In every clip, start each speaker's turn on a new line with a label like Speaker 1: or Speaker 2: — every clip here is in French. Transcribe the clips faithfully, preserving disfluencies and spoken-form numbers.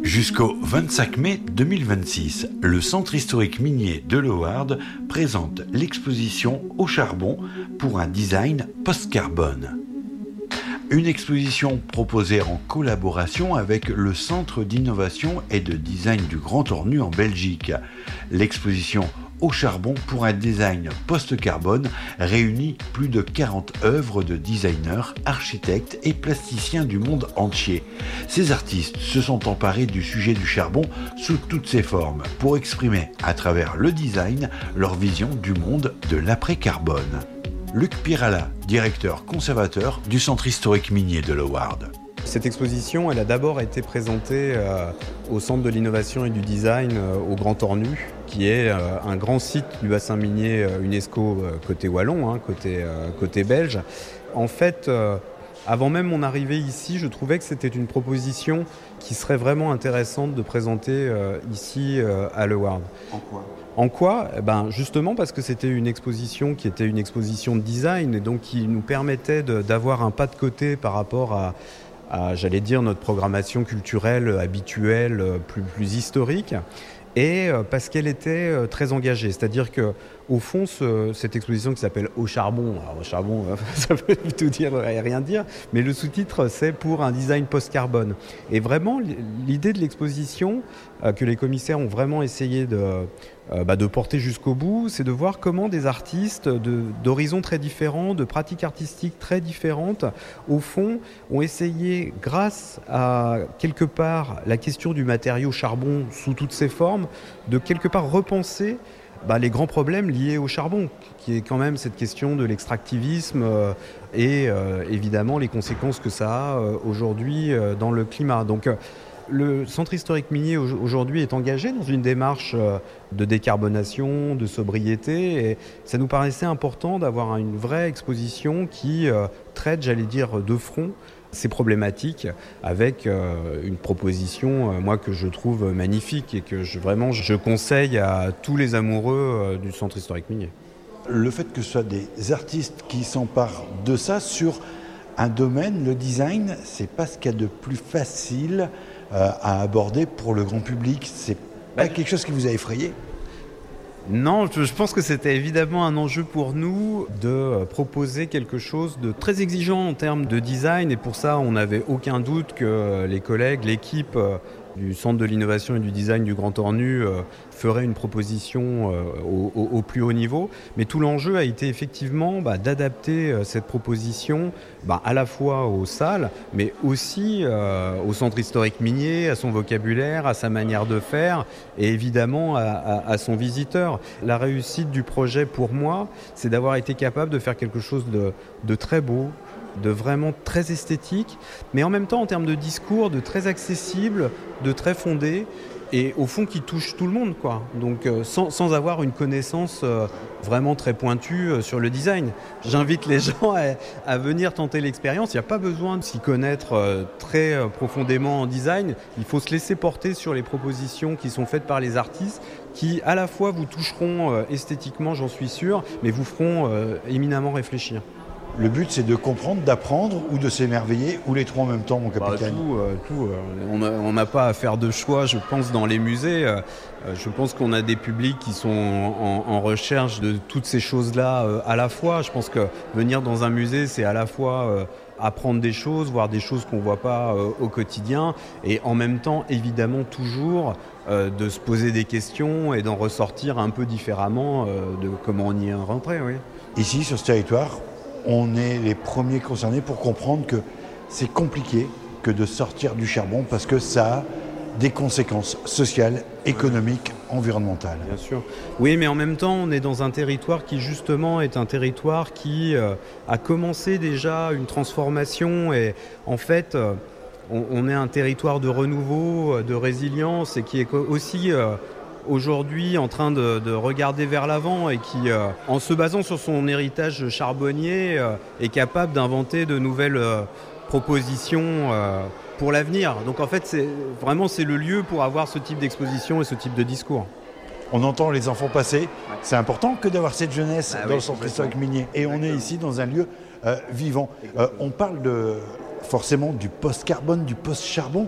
Speaker 1: Jusqu'au vingt-cinq mai deux mille vingt-six, le Centre historique minier de Loward présente l'exposition Au charbon pour un design post-carbone. Une exposition proposée en collaboration avec le Centre d'innovation et de design du Grand Ornu en Belgique. L'exposition Au charbon pour un design post-carbone réunit plus de quarante œuvres de designers, architectes et plasticiens du monde entier. Ces artistes se sont emparés du sujet du charbon sous toutes ses formes pour exprimer à travers le design leur vision du monde de l'après-carbone. Luc Pirala, directeur conservateur du Centre historique minier de Loward.
Speaker 2: Cette exposition, elle a d'abord été présentée euh, au Centre de l'innovation et du design euh, au Grand Ornu, qui est euh, un grand site du bassin minier euh, UNESCO euh, côté wallon, hein, côté, euh, côté belge. En fait, euh, avant même mon arrivée ici, je trouvais que c'était une proposition qui serait vraiment intéressante de présenter euh, ici euh, à Loward.
Speaker 3: En quoi ?
Speaker 2: En quoi ? Eh ben justement parce que c'était une exposition qui était une exposition de design et donc qui nous permettait de, d'avoir un pas de côté par rapport à à, j'allais dire, notre programmation culturelle habituelle, plus, plus historique, et parce qu'elle était très engagée. C'est-à-dire qu'au fond, ce, cette exposition qui s'appelle « Au charbon », alors au charbon, ça peut tout dire et rien dire, mais le sous-titre, c'est pour un design post-carbone. Et vraiment, l'idée de l'exposition, euh, que les commissaires ont vraiment essayé de, euh, bah, de porter jusqu'au bout, c'est de voir comment des artistes de, d'horizons très différents, de pratiques artistiques très différentes, au fond, ont essayé, grâce à, quelque part, la question du matériau charbon sous toutes ses formes, de quelque part repenser bah, les grands problèmes liés au charbon, qui est quand même cette question de l'extractivisme euh, et euh, évidemment les conséquences que ça a euh, aujourd'hui euh, dans le climat. Donc, euh, le Centre historique minier aujourd'hui est engagé dans une démarche de décarbonation, de sobriété, et ça nous paraissait important d'avoir une vraie exposition qui traite, j'allais dire, de front ces problématiques avec une proposition, moi, que je trouve magnifique et que je, vraiment je conseille à tous les amoureux du Centre historique minier.
Speaker 1: Le fait que ce soit des artistes qui s'emparent de ça sur un domaine, le design, c'est pas ce qu'il y a de plus facile Euh, à aborder pour le grand public. C'est pas bah, quelque chose qui vous a effrayé ?
Speaker 2: Non, je, je pense que c'était évidemment un enjeu pour nous de proposer quelque chose de très exigeant en termes de design, et pour ça on n'avait aucun doute que les collègues, l'équipe du Centre de l'innovation et du design du Grand Ornu euh, ferait une proposition euh, au, au, au plus haut niveau. Mais tout l'enjeu a été effectivement bah, d'adapter euh, cette proposition bah, à la fois aux salles, mais aussi euh, au Centre historique minier, à son vocabulaire, à sa manière de faire, et évidemment à, à, à son visiteur. La réussite du projet pour moi, c'est d'avoir été capable de faire quelque chose de, de très beau, de vraiment très esthétique, mais en même temps en termes de discours, de très accessible, de très fondé, et au fond qui touche tout le monde, quoi. Donc euh, sans, sans avoir une connaissance euh, vraiment très pointue euh, sur le design. J'invite les gens à, à venir tenter l'expérience. Il n'y a pas besoin de s'y connaître euh, très euh, profondément en design. Il faut se laisser porter sur les propositions qui sont faites par les artistes, qui à la fois vous toucheront euh, esthétiquement, j'en suis sûr, mais vous feront euh, éminemment réfléchir.
Speaker 1: Le but, c'est de comprendre, d'apprendre ou de s'émerveiller, ou les trois en même temps, mon capitaine ?
Speaker 2: Bah, tout, euh, tout. Euh, on n'a pas à faire de choix, je pense, dans les musées. Euh, je pense qu'on a des publics qui sont en, en recherche de toutes ces choses-là euh, à la fois. Je pense que venir dans un musée, c'est à la fois euh, apprendre des choses, voir des choses qu'on ne voit pas euh, au quotidien, et en même temps, évidemment, toujours euh, de se poser des questions et d'en ressortir un peu différemment euh, de comment on y est rentré. Oui.
Speaker 1: Ici, sur ce territoire, on est les premiers concernés pour comprendre que c'est compliqué que de sortir du charbon parce que ça a des conséquences sociales, économiques, environnementales.
Speaker 2: Bien sûr. Oui, mais en même temps, on est dans un territoire qui justement est un territoire qui euh, a commencé déjà une transformation, et en fait, euh, on, on est un territoire de renouveau, de résilience, et qui est aussi euh, aujourd'hui en train de, de regarder vers l'avant, et qui, euh, en se basant sur son héritage charbonnier, euh, est capable d'inventer de nouvelles euh, propositions euh, pour l'avenir. Donc en fait, c'est, vraiment, c'est le lieu pour avoir ce type d'exposition et ce type de discours.
Speaker 1: On entend les enfants passer. Ouais. C'est important que d'avoir cette jeunesse ah dans oui, le Centre historique minier. Et Exactement. On est ici dans un lieu euh, vivant. Euh, on parle de, forcément du post-carbone, du post-charbon.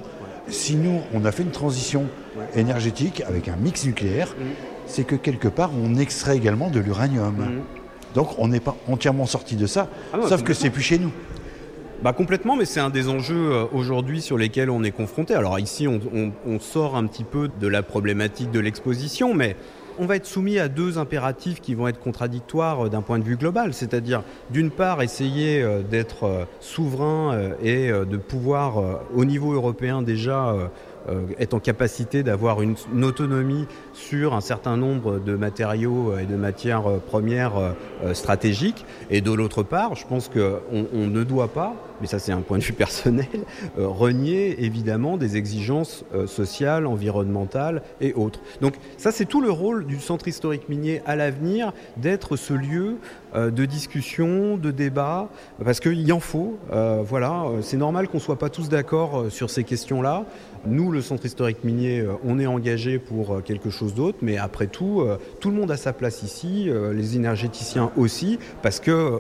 Speaker 1: si nous, on a fait une transition ouais. énergétique avec un mix nucléaire, mmh. c'est que quelque part, on extrait également de l'uranium. Mmh. Donc, on n'est pas entièrement sorti de ça, ah non, sauf que c'est plus chez nous.
Speaker 2: Bah complètement, mais c'est un des enjeux euh, aujourd'hui sur lesquels on est confronté. Alors ici, on, on, on sort un petit peu de la problématique de l'exposition, mais on va être soumis à deux impératifs qui vont être contradictoires euh, d'un point de vue global. C'est-à-dire, d'une part, essayer euh, d'être euh, souverain euh, et euh, de pouvoir, euh, au niveau européen déjà, euh, euh, être en capacité d'avoir une, une autonomie sur un certain nombre de matériaux et de matières premières euh, stratégiques. Et de l'autre part, je pense qu'on on ne doit pas, mais ça c'est un point de vue personnel, euh, renier évidemment des exigences euh, sociales, environnementales et autres. Donc ça c'est tout le rôle du centre historique minier à l'avenir, d'être ce lieu euh, de discussion, de débat, parce qu'il en faut. Euh, voilà, c'est normal qu'on ne soit pas tous d'accord sur ces questions-là. Nous, le centre historique minier, on est engagé pour quelque chose d'autre, mais après tout, euh, tout le monde a sa place ici, euh, les énergéticiens aussi, parce qu'il euh,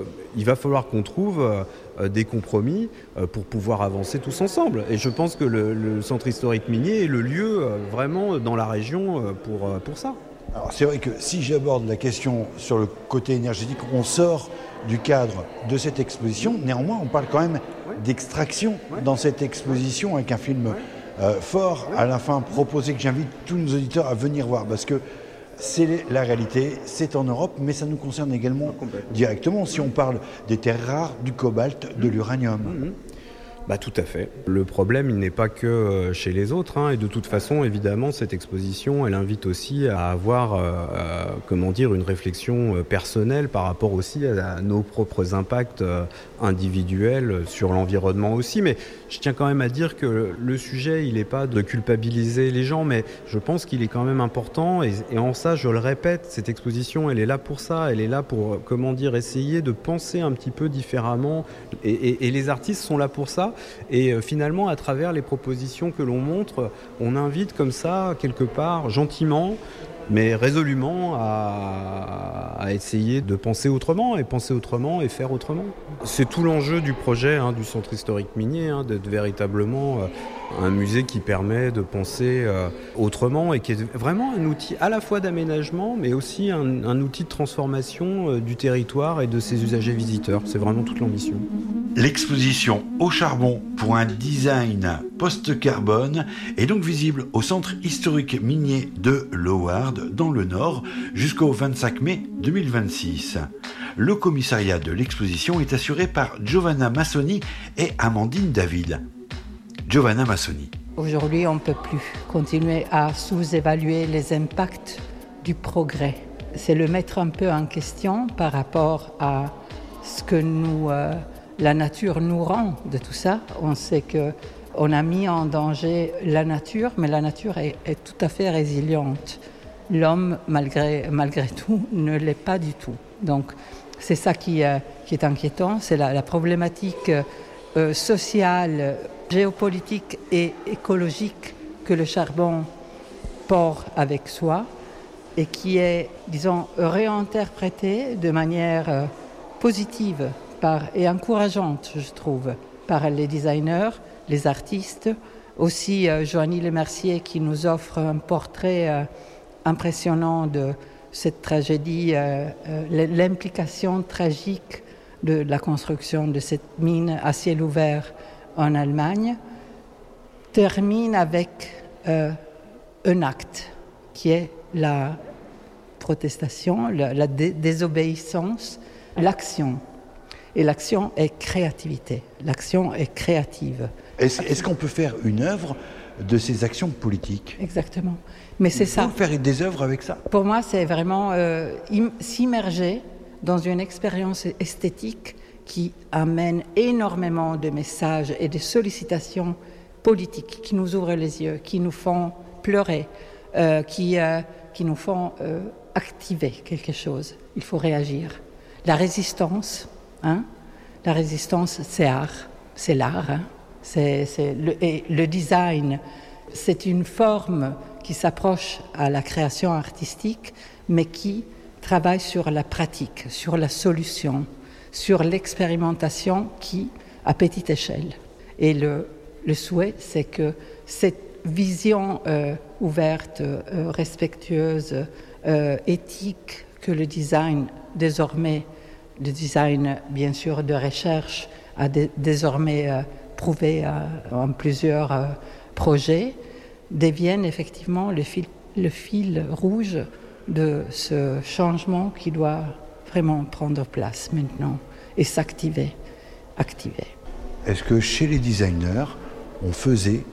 Speaker 2: va falloir qu'on trouve euh, des compromis euh, pour pouvoir avancer tous ensemble. Et je pense que le, le centre historique minier est le lieu euh, vraiment dans la région euh, pour, euh, pour ça.
Speaker 1: Alors c'est vrai que si j'aborde la question sur le côté énergétique, on sort du cadre de cette exposition. Néanmoins, on parle quand même ouais. d'extraction ouais. dans cette exposition avec un film ouais. euh, fort ouais. à la fin proposé que j'invite tous nos auditeurs à venir voir parce que c'est la réalité, c'est en Europe, mais ça nous concerne également directement si on parle des terres rares, du cobalt, de l'uranium.
Speaker 2: Mmh. Bah, tout à fait. Le problème, il n'est pas que chez les autres. Hein, et de toute façon, évidemment, cette exposition, elle invite aussi à avoir, euh, comment dire, une réflexion personnelle par rapport aussi à, à nos propres impacts euh, individuels sur l'environnement aussi. Mais je tiens quand même à dire que le sujet, il n'est pas de culpabiliser les gens, mais je pense qu'il est quand même important. Et, et en ça, je le répète, cette exposition, elle est là pour ça. Elle est là pour, comment dire, essayer de penser un petit peu différemment. Et, et, et les artistes sont là pour ça. Et finalement, à travers les propositions que l'on montre, on invite comme ça, quelque part, gentiment, mais résolument, à, à essayer de penser autrement, et penser autrement, et faire autrement. C'est tout l'enjeu du projet hein, du centre historique minier, hein, d'être véritablement euh, un musée qui permet de penser euh, autrement, et qui est vraiment un outil à la fois d'aménagement, mais aussi un, un outil de transformation euh, du territoire et de ses usagers visiteurs. C'est vraiment toute l'ambition.
Speaker 1: L'exposition Au charbon pour un design post-carbone est donc visible au centre historique minier de Loward dans le Nord jusqu'au vingt-cinq mai deux mille vingt-six. Le commissariat de l'exposition est assuré par Giovanna Massoni et Amandine David. Giovanna Massoni.
Speaker 3: Aujourd'hui, on ne peut plus continuer à sous-évaluer les impacts du progrès. C'est le mettre un peu en question par rapport à ce que nous... Euh, La nature nous rend de tout ça. On sait qu'on a mis en danger la nature, mais la nature est, est tout à fait résiliente. L'homme, malgré, malgré tout, ne l'est pas du tout. Donc, c'est ça qui, euh, qui est inquiétant. C'est la, la problématique euh, sociale, géopolitique et écologique que le charbon porte avec soi et qui est, disons, réinterprétée de manière euh, positive Par, et encourageante, je trouve, par les designers, les artistes, aussi euh, Joanie Lemercier qui nous offre un portrait euh, impressionnant de cette tragédie, euh, euh, l'implication tragique de, de la construction de cette mine à ciel ouvert en Allemagne, termine avec euh, un acte qui est la protestation, la, la dé- désobéissance, l'action. Et l'action est créativité. L'action est créative.
Speaker 1: Est-ce, est-ce qu'on peut faire une œuvre de ces actions politiques ?
Speaker 3: Exactement. Mais c'est ça.
Speaker 1: Il faut faire des œuvres avec ça.
Speaker 3: Pour moi, c'est vraiment euh, im- s'immerger dans une expérience esthétique qui amène énormément de messages et de sollicitations politiques qui nous ouvrent les yeux, qui nous font pleurer, euh, qui, euh, qui nous font euh, activer quelque chose. Il faut réagir. La résistance... Hein? La résistance, c'est art, c'est l'art. Hein? C'est, c'est le, et le design, c'est une forme qui s'approche à la création artistique, mais qui travaille sur la pratique, sur la solution, sur l'expérimentation qui, à petite échelle. Et le, le souhait, c'est que cette vision euh, ouverte, euh, respectueuse, euh, éthique que le design désormais, le design bien sûr de recherche, a d- désormais euh, prouvé euh, en plusieurs euh, projets, deviennent effectivement le fil, le fil rouge de ce changement qui doit vraiment prendre place maintenant et s'activer, activer.
Speaker 1: Est-ce que chez les designers, on faisait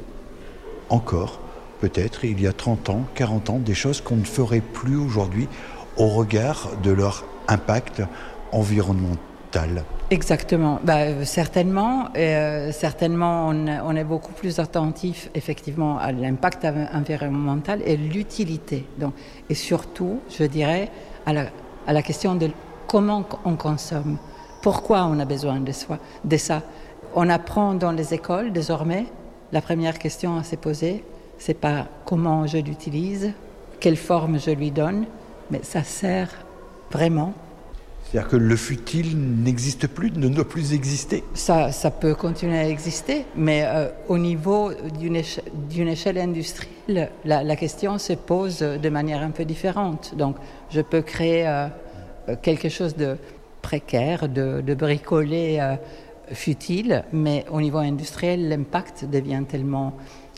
Speaker 1: encore, peut-être, il y a trente ans, quarante ans, des choses qu'on ne ferait plus aujourd'hui au regard de leur impact environnemental?
Speaker 3: Exactement. Bah, certainement, euh, certainement on, on est beaucoup plus attentif effectivement à l'impact environnemental et l'utilité. Donc, et surtout, je dirais, à la, à la question de comment on consomme, pourquoi on a besoin de, soi, de ça. On apprend dans les écoles désormais, la première question à se poser, c'est pas comment je l'utilise, quelle forme je lui donne, mais ça sert vraiment.
Speaker 1: C'est-à-dire que le futile n'existe plus, ne doit plus exister?
Speaker 3: Ça, ça peut continuer à exister, mais euh, au niveau d'une, éche- d'une échelle industrielle, la, la question se pose de manière un peu différente. Donc, je peux créer euh, quelque chose de précaire, de, de bricolé, euh, futile, mais au niveau industriel, l'impact devient tellement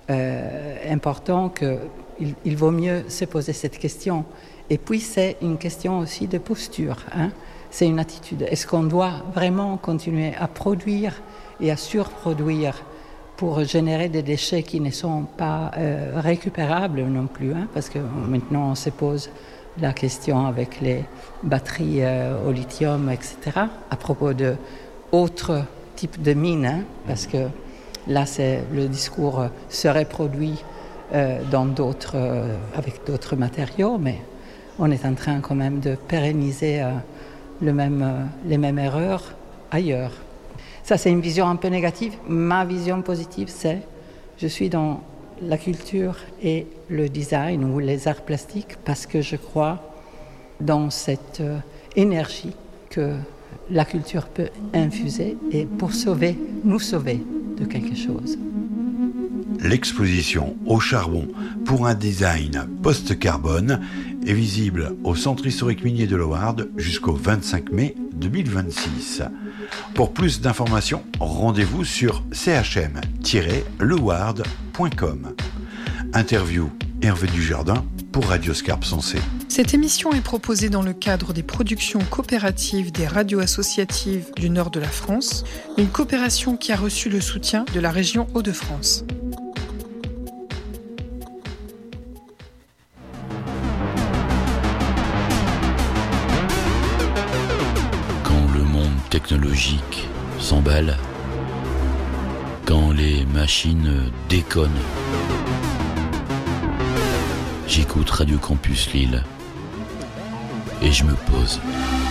Speaker 3: euh, important qu'il il vaut mieux se poser cette question. Et puis, c'est une question aussi de posture, hein. C'est une attitude. Est-ce qu'on doit vraiment continuer à produire et à surproduire pour générer des déchets qui ne sont pas euh, récupérables non plus, hein, parce que maintenant on se pose la question avec les batteries euh, au lithium, et cetera, à propos d'autres types de mines, hein, parce que là, c'est, le discours serait produit euh, dans d'autres, euh, avec d'autres matériaux, mais on est en train quand même de pérenniser euh, le même, euh, les mêmes erreurs ailleurs. Ça, c'est une vision un peu négative. Ma vision positive, c'est je suis dans la culture et le design ou les arts plastiques parce que je crois dans cette euh, énergie que la culture peut infuser et pour sauver, nous sauver de quelque chose.
Speaker 1: L'exposition au charbon pour un design post-carbone est visible au Centre historique minier de l'Howard jusqu'au vingt-cinq mai deux mille vingt-six. Pour plus d'informations, rendez-vous sur c h m tiret leward point com. Interview Hervé Dujardin pour Radio Scarpe Sensée.
Speaker 4: Cette émission est proposée dans le cadre des productions coopératives des radios associatives du nord de la France, une coopération qui a reçu le soutien de la région Hauts-de-France.
Speaker 5: Technologique s'emballe, quand les machines déconnent. J'écoute Radio Campus Lille et je me pose.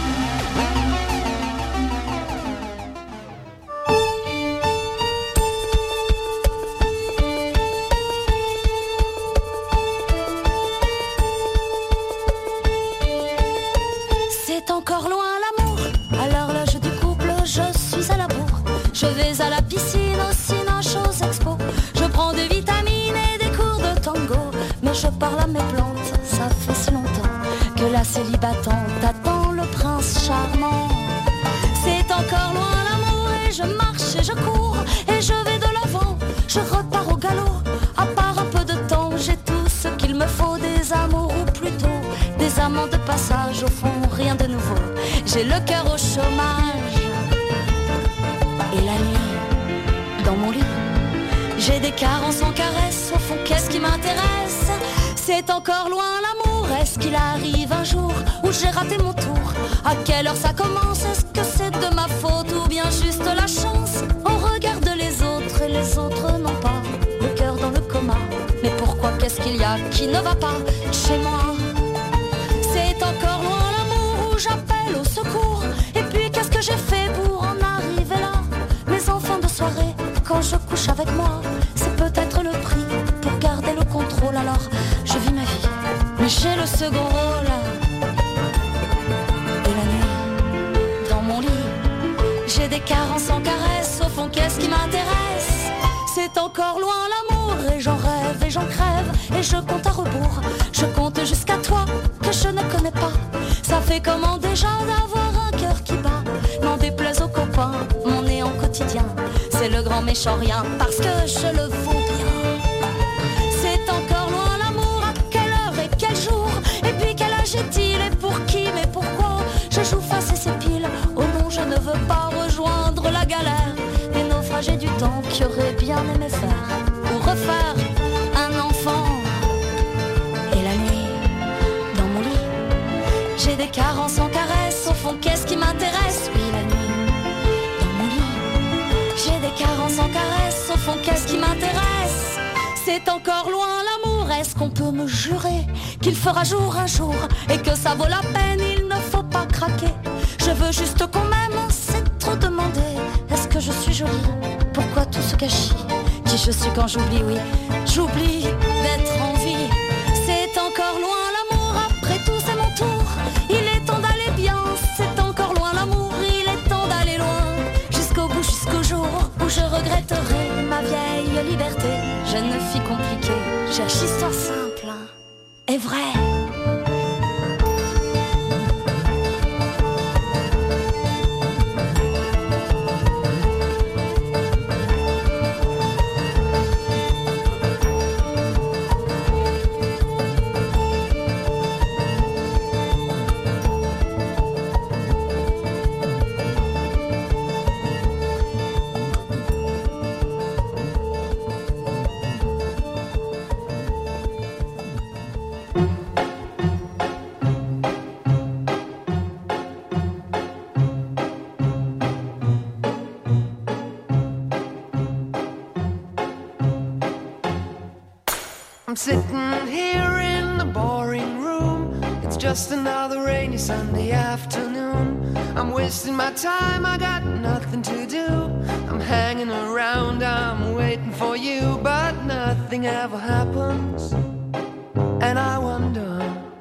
Speaker 6: C'est encore loin l'amour, à l'horloge du couple, je suis à la bourre. Je vais à la piscine, au cinéma, aux expos. Je prends des vitamines et des cours de tango. Mais je parle à mes plantes, ça fait si longtemps que la célibatante attend le prince charmant. C'est encore loin l'amour et je marche et je cours et je vais de l'avant. Je repars au galop, à part un peu de temps, j'ai tout ce qu'il me faut, des amours ou plutôt des amants de passage, au fond rien de nouveau. J'ai le cœur au chômage et la nuit dans mon lit. J'ai des carences sans caresse, au fond qu'est-ce qui m'intéresse? C'est encore loin l'amour, est-ce qu'il arrive un jour où j'ai raté mon tour? À quelle heure ça commence? Est-ce que c'est de ma faute ou bien juste la chance? On regarde les autres et les autres n'ont pas le cœur dans le coma. Mais pourquoi, qu'est-ce qu'il y a qui ne va pas chez moi? C'est encore loin l'amour où j'appelle au secours. Et puis qu'est-ce que j'ai fait pour en arriver là? Mes enfants de soirée, quand je couche avec moi, c'est peut-être le prix pour garder le contrôle. Alors je vis ma vie, mais j'ai le second rôle. Et la nuit, dans mon lit, j'ai des carences sans caresse. Au fond, qu'est-ce qui m'intéresse? C'est encore loin l'amour et j'en rêve. et je compte à rebours. Je compte jusqu'à toi que je ne connais pas. Ça fait comment déjà d'avoir un cœur qui bat. N'en déplaise aux copains, mon néant quotidien. C'est le grand méchant rien parce que je le vaux bien. C'est encore loin l'amour, à quelle heure et quel jour. Et puis quel âge est-il et pour qui mais pourquoi. Je joue face et c'est pile, oh non je ne veux pas rejoindre la galère des naufragés du temps qui auraient bien aimé faire ou refaire un enfant. Et la nuit, dans mon lit, j'ai des carences en caresse. Au fond qu'est-ce qui m'intéresse. Oui la nuit, dans mon lit, j'ai des carences en caresse. Au fond qu'est-ce qui m'intéresse. C'est encore loin l'amour. Est-ce qu'on peut me jurer qu'il fera jour un jour et que ça vaut la peine, il ne faut pas craquer. Je veux juste qu'on m'aime, c'est trop demandé. Est-ce que je suis jolie? Pourquoi tout ce gâchis? Qui je suis quand j'oublie, oui, j'oublie d'être en vie. C'est encore loin l'amour, après tout c'est mon tour. Il est temps d'aller bien, c'est encore loin l'amour. Il est temps d'aller loin, jusqu'au bout, jusqu'au jour où je regretterai ma vieille liberté. Jeune fille compliquée, cherche histoire simple et vraie.
Speaker 7: I'm sitting here in the boring room. It's just another rainy Sunday afternoon. I'm wasting my time, I got nothing to do. I'm hanging around, I'm waiting for you, but nothing ever happens. And I wonder,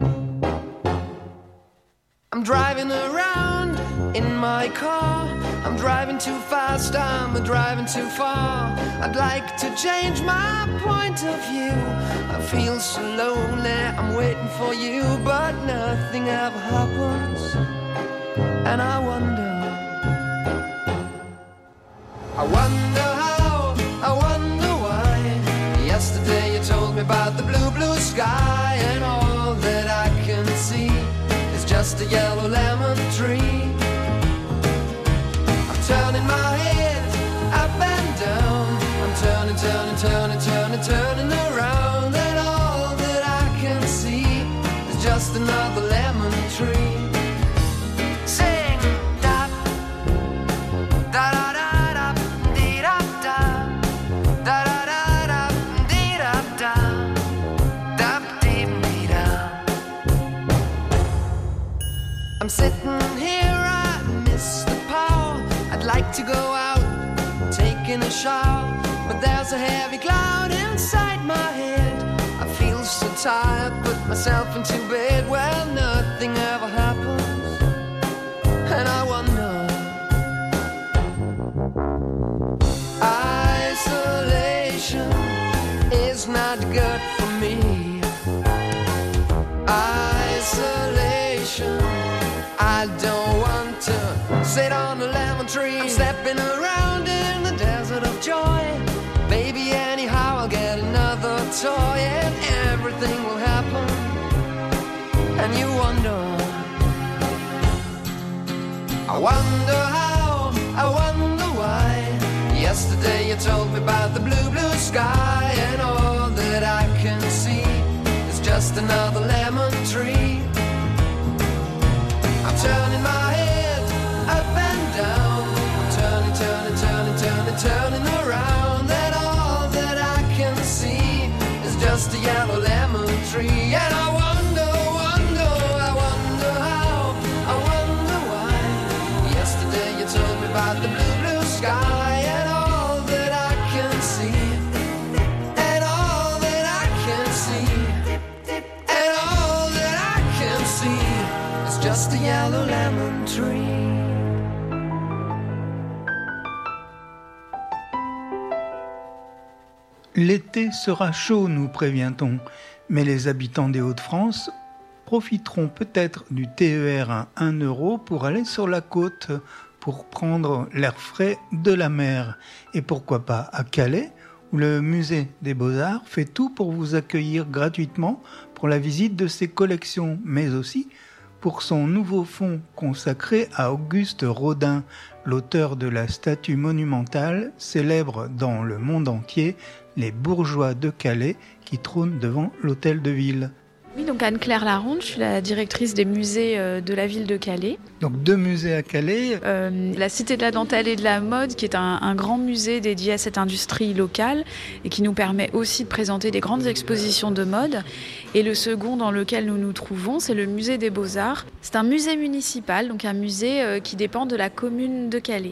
Speaker 7: I'm driving around in my car. I'm driving too fast, I'm driving too far. I'd like to change my point of view. I feel so lonely, I'm waiting for you, but nothing ever happens. And I wonder, I wonder how, I wonder why. Yesterday you told me about the blue, blue sky, and all that I can see is just a yellow lemon tree. Turning my head up and down. I'm turning, turning, turning, turning, turning around. And all that I can see is just another lemon tree. Sing da da da da da dee da da da da da da dee da da da dee dee da. I'm sitting here, I miss the power. I'd like to go out, taking a shower, but there's a heavy cloud inside my head. I feel so tired, put myself into bed. Well, nothing ever happens, and I wonder. Isolation is not good for me. Isolation, I don't want to sit on a lemon tree. I'm stepping around in the desert of joy. Maybe anyhow I'll get another toy and everything will happen. And you wonder, I wonder how, I wonder why. Yesterday you told me about the blue, blue sky, and all that I can see is just another lemon tree. I'm turning my head up and down. I'm turning, turning, turning, turning, turning around. And all that I can see is just a yellow lemon tree. And I wonder, wonder, I wonder how, I wonder why. Yesterday you told me about the blue, blue sky, and all that I can see, and all that I can see, and
Speaker 8: L'été sera chaud, nous prévient-on, mais les habitants des Hauts-de-France profiteront peut-être du T E R à un euro pour aller sur la côte, pour prendre l'air frais de la mer. Et pourquoi pas à Calais, où le musée des Beaux-Arts fait tout pour vous accueillir gratuitement pour la visite de ses collections, mais aussi pour son nouveau fonds consacré à Auguste Rodin, l'auteur de la statue monumentale célèbre dans le monde entier les bourgeois de Calais qui trônent devant l'hôtel de ville.
Speaker 9: Oui, donc Anne-Claire Laronde, je suis la directrice des musées de la ville de Calais.
Speaker 8: Donc deux musées à Calais.
Speaker 9: Euh, la Cité de la Dentelle et de la Mode, qui est un, un grand musée dédié à cette industrie locale et qui nous permet aussi de présenter des grandes expositions de mode. Et le second dans lequel nous nous trouvons, c'est le musée des Beaux-Arts. C'est un musée municipal, donc un musée euh, qui dépend de la commune de Calais,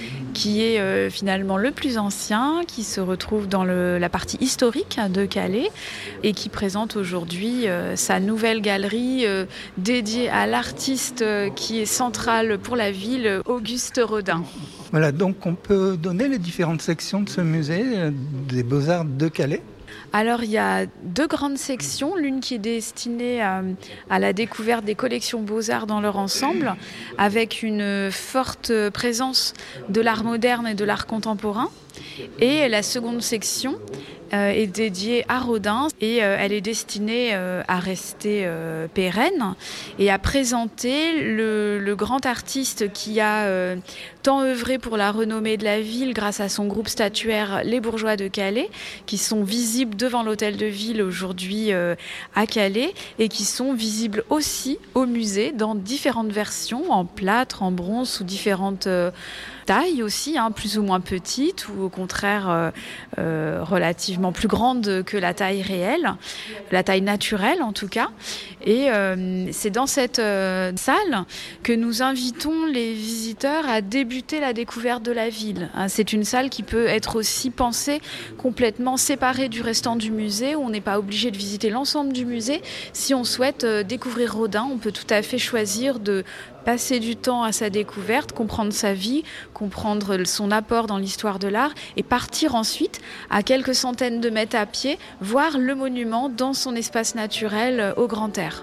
Speaker 9: qui est euh, finalement le plus ancien, qui se retrouve dans le, la partie historique de Calais et qui présente aujourd'hui euh, sa nouvelle galerie euh, dédiée à l'artiste euh, qui est central pour la ville, Auguste Rodin.
Speaker 8: Voilà, donc on peut donner les différentes sections de ce musée euh, des Beaux-Arts de Calais.
Speaker 9: Alors il y a deux grandes sections, l'une qui est destinée à, à la découverte des collections Beaux-Arts dans leur ensemble, avec une forte présence de l'art moderne et de l'art contemporain. Et la seconde section euh, est dédiée à Rodin et euh, elle est destinée euh, à rester euh, pérenne et à présenter le, le grand artiste qui a euh, tant œuvré pour la renommée de la ville grâce à son groupe statuaire Les Bourgeois de Calais, qui sont visibles devant l'hôtel de ville aujourd'hui euh, à Calais et qui sont visibles aussi au musée dans différentes versions, en plâtre, en bronze, sous différentes euh, tailles aussi, hein, plus ou moins petites ou au contraire euh, euh, relativement plus grandes que la taille réelle, la taille naturelle en tout cas. Et euh, c'est dans cette euh, salle que nous invitons les visiteurs à débuter la découverte de la ville. Hein, c'est une salle qui peut être aussi pensée complètement séparée du restant du musée, où on n'est pas obligé de visiter l'ensemble du musée. Si on souhaite euh, découvrir Rodin, on peut tout à fait choisir de passer du temps à sa découverte, comprendre sa vie, comprendre son apport dans l'histoire de l'art et partir ensuite à quelques centaines de mètres à pied, voir le monument dans son espace naturel au grand air.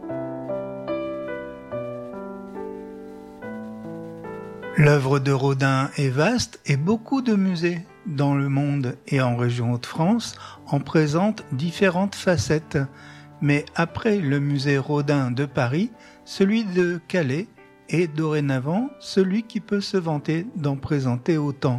Speaker 8: L'œuvre de Rodin est vaste et beaucoup de musées dans le monde et en région Hauts-de-France en présentent différentes facettes. Mais après le musée Rodin de Paris, celui de Calais est dorénavant celui qui peut se vanter d'en présenter autant.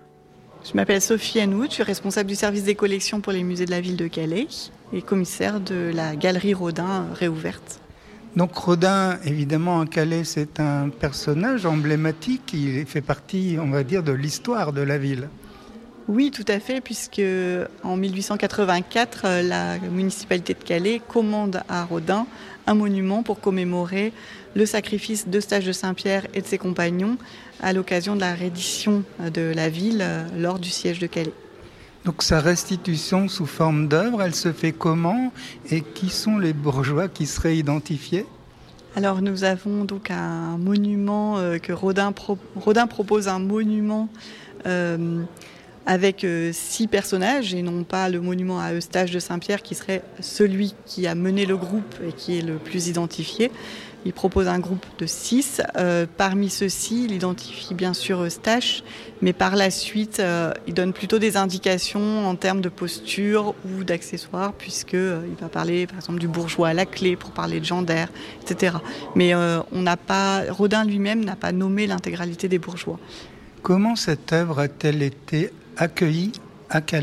Speaker 10: Je m'appelle Sophie Anoud, je suis responsable du service des collections pour les musées de la ville de Calais et commissaire de la galerie Rodin réouverte.
Speaker 8: Donc Rodin, évidemment, à Calais, c'est un personnage emblématique, il fait partie, on va dire, de l'histoire de la ville.
Speaker 10: Oui, tout à fait, puisque en mille huit cent quatre-vingt-quatre, la municipalité de Calais commande à Rodin un monument pour commémorer le sacrifice d'Eustache de Saint-Pierre et de ses compagnons à l'occasion de la reddition de la ville lors du siège de Calais.
Speaker 8: Donc sa restitution sous forme d'œuvre, elle se fait comment et qui sont les bourgeois qui seraient identifiés ?
Speaker 10: Alors nous avons donc un monument euh, que Rodin, pro- Rodin propose un monument euh, avec euh, six personnages et non pas le monument à Eustache de Saint-Pierre qui serait celui qui a mené le groupe et qui est le plus identifié. Il propose un groupe de six. Euh, parmi ceux-ci, il identifie bien sûr Eustache, mais par la suite, euh, il donne plutôt des indications en termes de posture ou d'accessoires, puisqu'il euh, va parler par exemple du bourgeois à la clé pour parler de gendarme, et cetera. Mais euh, on n'a pas, Rodin lui-même n'a pas nommé l'intégralité des bourgeois.
Speaker 8: Comment cette œuvre a-t-elle été accueillie à Calais ?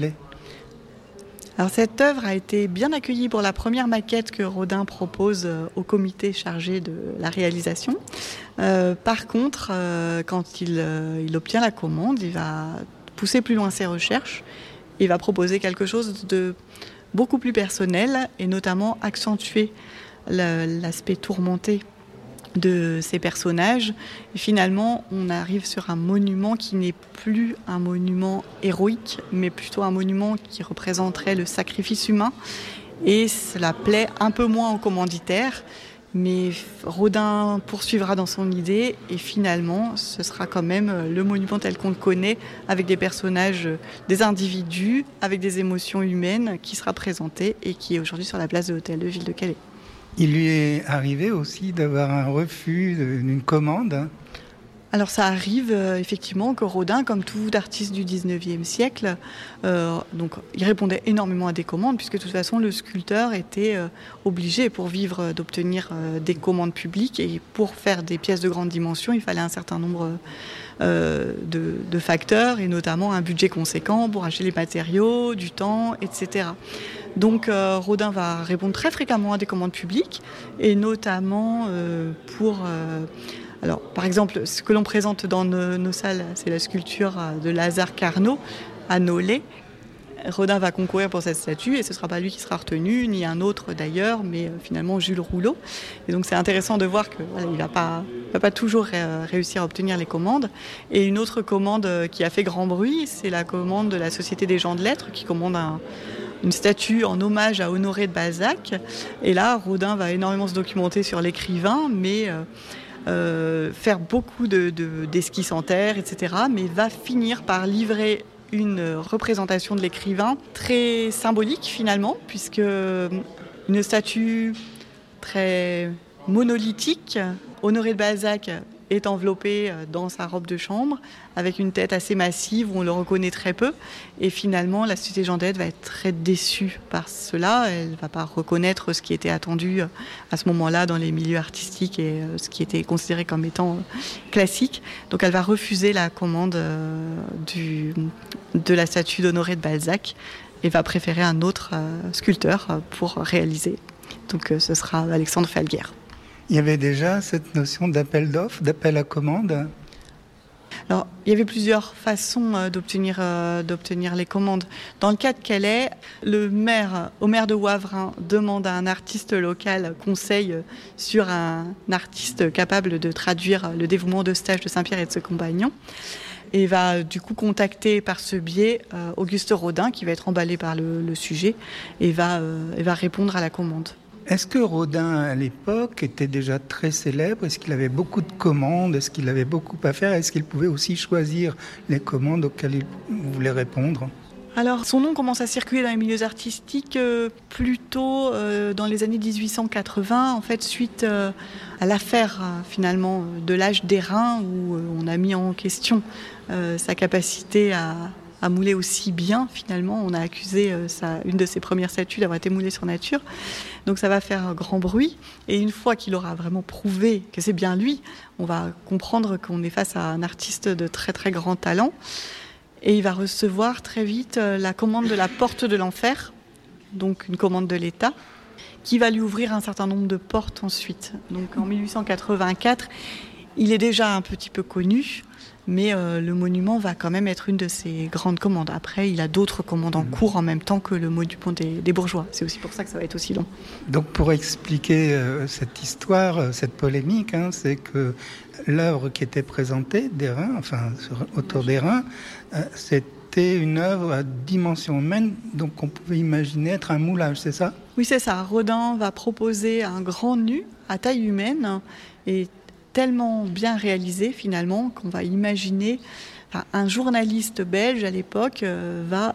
Speaker 10: Alors cette œuvre a été bien accueillie pour la première maquette que Rodin propose au comité chargé de la réalisation. Euh, par contre, euh, quand il, euh, il obtient la commande, il va pousser plus loin ses recherches. Il va proposer quelque chose de beaucoup plus personnel et notamment accentuer le, l'aspect tourmenté de ces personnages. Et finalement, on arrive sur un monument qui n'est plus un monument héroïque, mais plutôt un monument qui représenterait le sacrifice humain. Et cela plaît un peu moins aux commanditaires, Mais Rodin poursuivra dans son idée et finalement, ce sera quand même le monument tel qu'on le connaît, avec des personnages, des individus, avec des émotions humaines qui sera présenté et qui est aujourd'hui sur la place de l'Hôtel de Ville de Calais.
Speaker 8: Il lui est arrivé aussi d'avoir un refus d'une commande.
Speaker 10: Alors ça arrive euh, effectivement que Rodin, comme tout artiste du dix-neuvième siècle, euh, donc, il répondait énormément à des commandes, puisque de toute façon le sculpteur était euh, obligé pour vivre euh, d'obtenir euh, des commandes publiques, et pour faire des pièces de grande dimension, il fallait un certain nombre euh, de, de facteurs, et notamment un budget conséquent pour acheter les matériaux, du temps, et cetera. Donc euh, Rodin va répondre très fréquemment à des commandes publiques, et notamment euh, pour... Euh, Alors, par exemple, ce que l'on présente dans nos, nos salles, c'est la sculpture de Lazare Carnot à Nolay. Rodin va concourir pour cette statue et ce ne sera pas lui qui sera retenu, ni un autre d'ailleurs, mais euh, finalement Jules Rouleau. Et donc c'est intéressant de voir qu'il voilà, ne va pas, va pas toujours ré- réussir à obtenir les commandes. Et une autre commande qui a fait grand bruit, c'est la commande de la Société des gens de lettres qui commande un... une statue en hommage à Honoré de Balzac. Et là, Rodin va énormément se documenter sur l'écrivain, mais... Euh, Euh, faire beaucoup de, de, d'esquisses en terre, et cetera, mais va finir par livrer une représentation de l'écrivain très symbolique finalement, puisque une statue très monolithique, Honoré de Balzac est enveloppé dans sa robe de chambre avec une tête assez massive où on le reconnaît très peu, et finalement la Société Jean d'Aide va être très déçue par cela. Elle ne va pas reconnaître ce qui était attendu à ce moment-là dans les milieux artistiques et ce qui était considéré comme étant classique. Donc elle va refuser la commande du, de la statue d'Honoré de Balzac et va préférer un autre sculpteur pour réaliser. Donc ce sera Alexandre Falguière.
Speaker 8: Il y avait déjà cette notion d'appel d'offres, d'appel à commande.
Speaker 10: Alors, il y avait plusieurs façons d'obtenir, euh, d'obtenir les commandes. Dans le cas de Calais, le maire, au maire de Wavrin, demande à un artiste local conseil sur un artiste capable de traduire le dévouement de stage de Saint-Pierre et de ses compagnons. Et va du coup contacter par ce biais euh, Auguste Rodin, qui va être emballé par le, le sujet, et va, euh, et va répondre à la commande.
Speaker 8: Est-ce que Rodin, à l'époque, était déjà très célèbre ? Est-ce qu'il avait beaucoup de commandes ? Est-ce qu'il avait beaucoup à faire ? Est-ce qu'il pouvait aussi choisir les commandes auxquelles il voulait répondre ?
Speaker 10: Alors, son nom commence à circuler dans les milieux artistiques euh, plutôt euh, dans les années dix-huit cent quatre-vingts, en fait, suite euh, à l'affaire, euh, finalement, de l'âge d'airain, où euh, on a mis en question euh, sa capacité à... à mouler aussi bien, finalement. On a accusé euh, sa, une de ses premières statues d'avoir été moulée sur nature. Donc ça va faire un grand bruit. Et une fois qu'il aura vraiment prouvé que c'est bien lui, on va comprendre qu'on est face à un artiste de très très grand talent. Et il va recevoir très vite euh, la commande de la Porte de l'Enfer, donc une commande de l'État, qui va lui ouvrir un certain nombre de portes ensuite. Donc en dix-huit cent quatre-vingt-quatre, il est déjà un petit peu connu, mais euh, le monument va quand même être une de ses grandes commandes. Après, il a d'autres commandes en cours en même temps que le monument des, des bourgeois. C'est aussi pour ça que ça va être aussi long.
Speaker 8: Donc pour expliquer euh, cette histoire, euh, cette polémique, hein, c'est que l'œuvre qui était présentée, d'Hérin, enfin sur, autour d'Hérin, euh, c'était une œuvre à dimension humaine, donc on pouvait imaginer être un moulage, c'est ça ?
Speaker 10: Oui, c'est ça. Rodin va proposer un grand nu à taille humaine et tellement bien réalisé finalement qu'on va imaginer, enfin, un journaliste belge à l'époque euh, va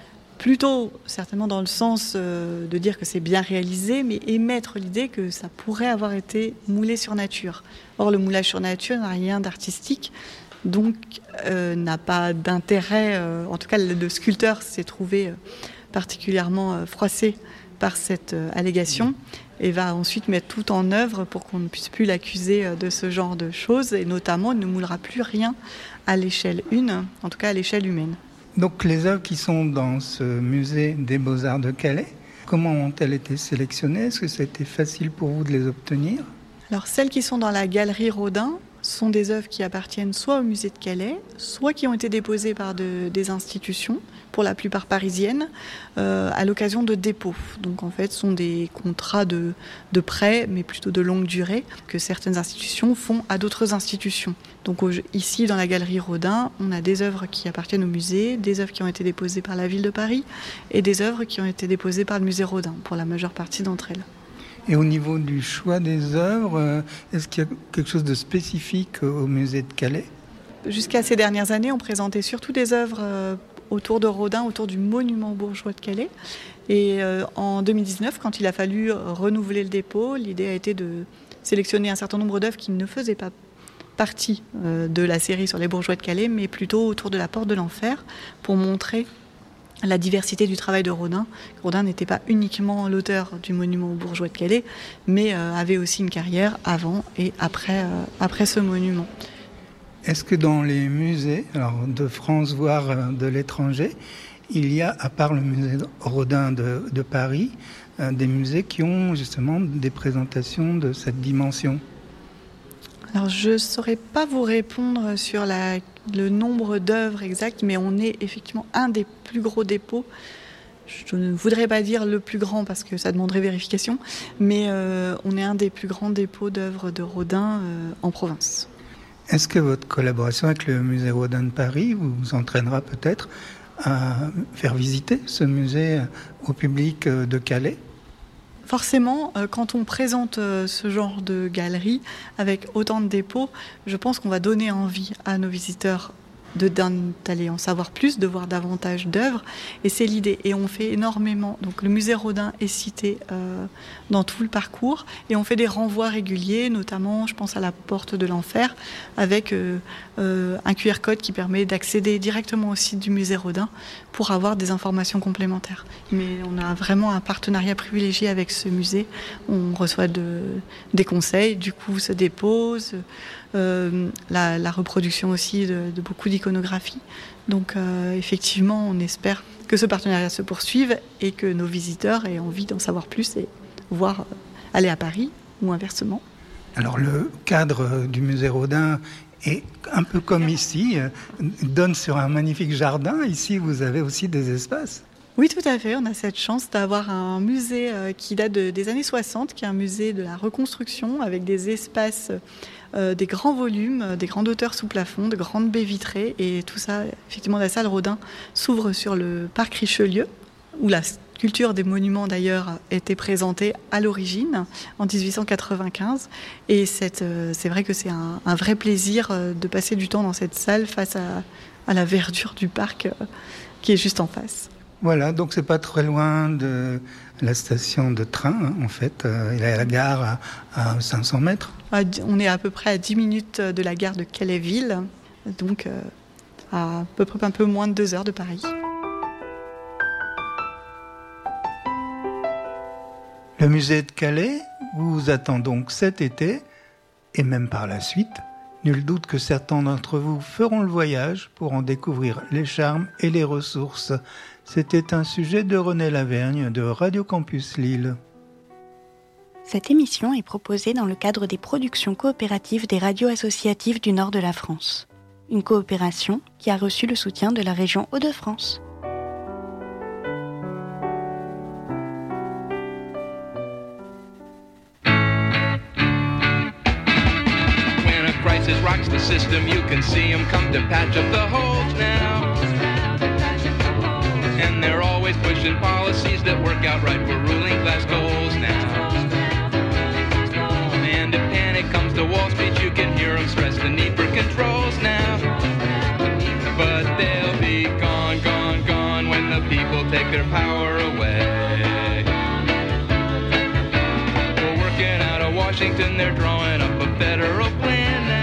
Speaker 10: plutôt certainement dans le sens euh, de dire que c'est bien réalisé, mais émettre l'idée que ça pourrait avoir été moulé sur nature. Or le moulage sur nature n'a rien d'artistique, donc euh, n'a pas d'intérêt, euh, en tout cas le, le sculpteur s'est trouvé euh, particulièrement euh, froissé par cette euh, allégation et va ensuite mettre tout en œuvre pour qu'on ne puisse plus l'accuser de ce genre de choses, et notamment il ne moulera plus rien à l'échelle une, en tout cas à l'échelle humaine.
Speaker 8: Donc les œuvres qui sont dans ce musée des Beaux-Arts de Calais, comment ont-elles été sélectionnées ? Est-ce que c'était facile pour vous de les obtenir ?
Speaker 10: Alors celles qui sont dans la galerie Rodin sont des œuvres qui appartiennent soit au musée de Calais, soit qui ont été déposées par de, des institutions, pour la plupart parisiennes, euh, à l'occasion de dépôts. Donc en fait, ce sont des contrats de, de prêt, mais plutôt de longue durée, que certaines institutions font à d'autres institutions. Donc au, ici, dans la galerie Rodin, on a des œuvres qui appartiennent au musée, des œuvres qui ont été déposées par la ville de Paris, et des œuvres qui ont été déposées par le musée Rodin, pour la majeure partie d'entre elles.
Speaker 8: Et au niveau du choix des œuvres, est-ce qu'il y a quelque chose de spécifique au musée de Calais ?
Speaker 10: Jusqu'à ces dernières années, on présentait surtout des œuvres autour de Rodin, autour du monument bourgeois de Calais. Et en deux mille dix-neuf, quand il a fallu renouveler le dépôt, l'idée a été de sélectionner un certain nombre d'œuvres qui ne faisaient pas partie de la série sur les bourgeois de Calais, mais plutôt autour de la porte de l'enfer, pour montrer la diversité du travail de Rodin. Rodin n'était pas uniquement l'auteur du monument aux bourgeois de Calais, mais euh, avait aussi une carrière avant et après, euh, après ce monument.
Speaker 8: Est-ce que dans les musées, alors de France voire de l'étranger, il y a, à part le musée Rodin de, de Paris, euh, des musées qui ont justement des présentations de cette dimension ?
Speaker 10: Alors je ne saurais pas vous répondre sur la, le nombre d'œuvres exactes, mais on est effectivement un des plus gros dépôts. Je ne voudrais pas dire le plus grand parce que ça demanderait vérification, mais euh, on est un des plus grands dépôts d'œuvres de Rodin euh, en province.
Speaker 8: Est-ce que votre collaboration avec le musée Rodin de Paris vous entraînera peut-être à faire visiter ce musée au public de Calais ?
Speaker 10: Forcément, quand on présente ce genre de galerie avec autant de dépôts, je pense qu'on va donner envie à nos visiteurs de, d'aller en savoir plus, de voir davantage d'œuvres. Et c'est l'idée. Et on fait énormément. Donc le musée Rodin est cité euh, dans tout le parcours. Et on fait des renvois réguliers, notamment, je pense à la porte de l'enfer, avec euh, euh, un Q R code qui permet d'accéder directement au site du musée Rodin pour avoir des informations complémentaires. Mais on a vraiment un partenariat privilégié avec ce musée. On reçoit de, des conseils, du coup se dépose, euh, la, la reproduction aussi de, de beaucoup d'iconographie. Donc euh, effectivement, on espère que ce partenariat se poursuive et que nos visiteurs aient envie d'en savoir plus et voir aller à Paris ou inversement.
Speaker 8: Alors le cadre du musée Rodin est un peu comme ici, donne sur un magnifique jardin. Ici, vous avez aussi des espaces.
Speaker 10: Oui, tout à fait. On a cette chance d'avoir un musée qui date de, des années soixante, qui est un musée de la reconstruction, avec des espaces, euh, des grands volumes, des grandes hauteurs sous plafond, de grandes baies vitrées. Et tout ça, effectivement, la salle Rodin s'ouvre sur le parc Richelieu, où la sculpture des monuments d'ailleurs était présentée à l'origine en dix-huit cent quatre-vingt-quinze et cette, euh, c'est vrai que c'est un, un vrai plaisir euh, de passer du temps dans cette salle face à, à la verdure du parc euh, qui est juste en face.
Speaker 8: Voilà, donc c'est pas très loin de la station de train hein, en fait, euh, il y a la gare à, à cinq cents mètres.
Speaker 10: On est à peu près à dix minutes de la gare de Calais-Ville, donc euh, à, à peu près un peu moins de deux heures de Paris.
Speaker 8: Le musée de Calais vous attend donc cet été, et même par la suite. Nul doute que certains d'entre vous feront le voyage pour en découvrir les charmes et les ressources. C'était un sujet de René Lavergne de Radio Campus Lille.
Speaker 11: Cette émission est proposée dans le cadre des productions coopératives des radios associatives du nord de la France. Une coopération qui a reçu le soutien de la région Hauts-de-France.
Speaker 12: Crisis rocks the system, you can see them come to patch up the holes now. And they're always pushing policies that work out right for ruling class goals now. And if panic comes to Wall Street, you can hear them stress the need for controls now. But they'll be gone, gone, gone when the people take their power away. We're working out of Washington, they're drawing up a federal plan now.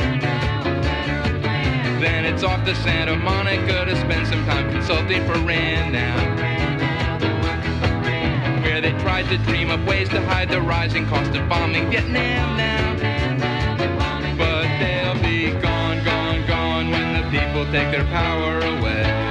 Speaker 12: Then it's off to Santa Monica to spend some time consulting for Rand now. Where they tried to dream up ways to hide the rising cost of bombing Vietnam now. But they'll be gone, gone, gone when the people take their power away.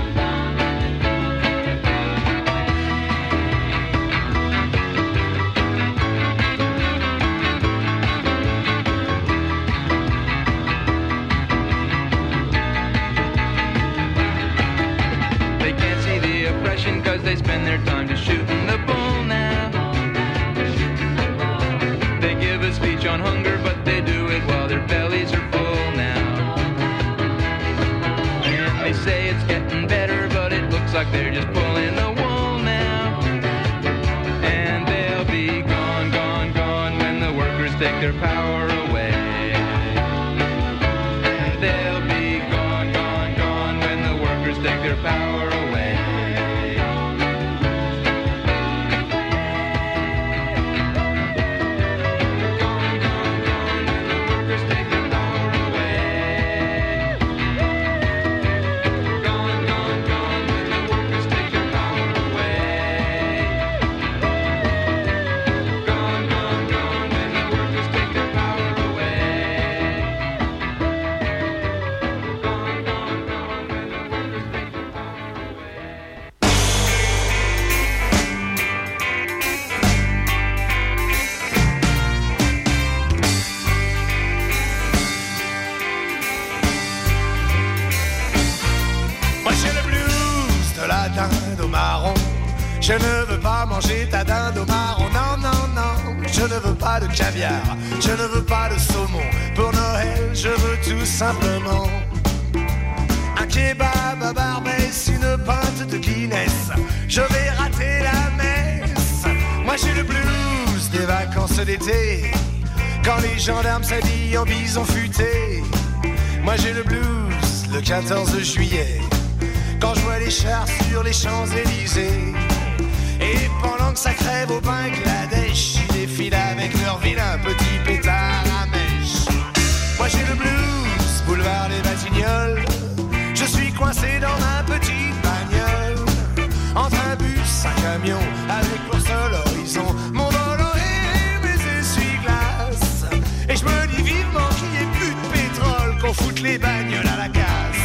Speaker 12: Cause they spend their time just shooting the bull now. They give a speech on hunger, but they do it while their bellies are full now. And they say it's getting better, but it looks like they're just pulling the wool now. And they'll be gone, take their power away. And they'll be gone, gone, gone when the workers take their power away. Gone, gone, gone when the workers take their power away. Gone, gone, gone when the workers take their power away. Gone, gone, gone when the workers take their power away. Gone, gone, gone when the workers take their power away.
Speaker 13: Moi j'ai le blues de la dinde au marron. Je ne veux pas manger ta dinde au marron. Non, non, non. Je ne veux pas de caviar. Je ne veux pas de saumon. Pour Noël, je veux tout simplement un kebab à Barbès, une pinte de Guinness. Je vais rater la messe. Moi j'ai le blues des vacances d'été, quand les gendarmes s'habillent en bison futé. Moi j'ai le blues le quatorze juillet, quand je vois les chars sur les Champs-Élysées. Et pendant que ça crève au Bangladesh, ils défilent avec leur vilain petit pétard à mèche. Moi j'ai le blues, boulevard des Batignolles. Je suis coincé dans ma petite bagnole, entre un bus, un camion, avec pour seul horizon mon volant et mes essuie-glaces. Et je me dis vivement qu'il n'y ait plus de pétrole, qu'on foute les bagnoles à la casse.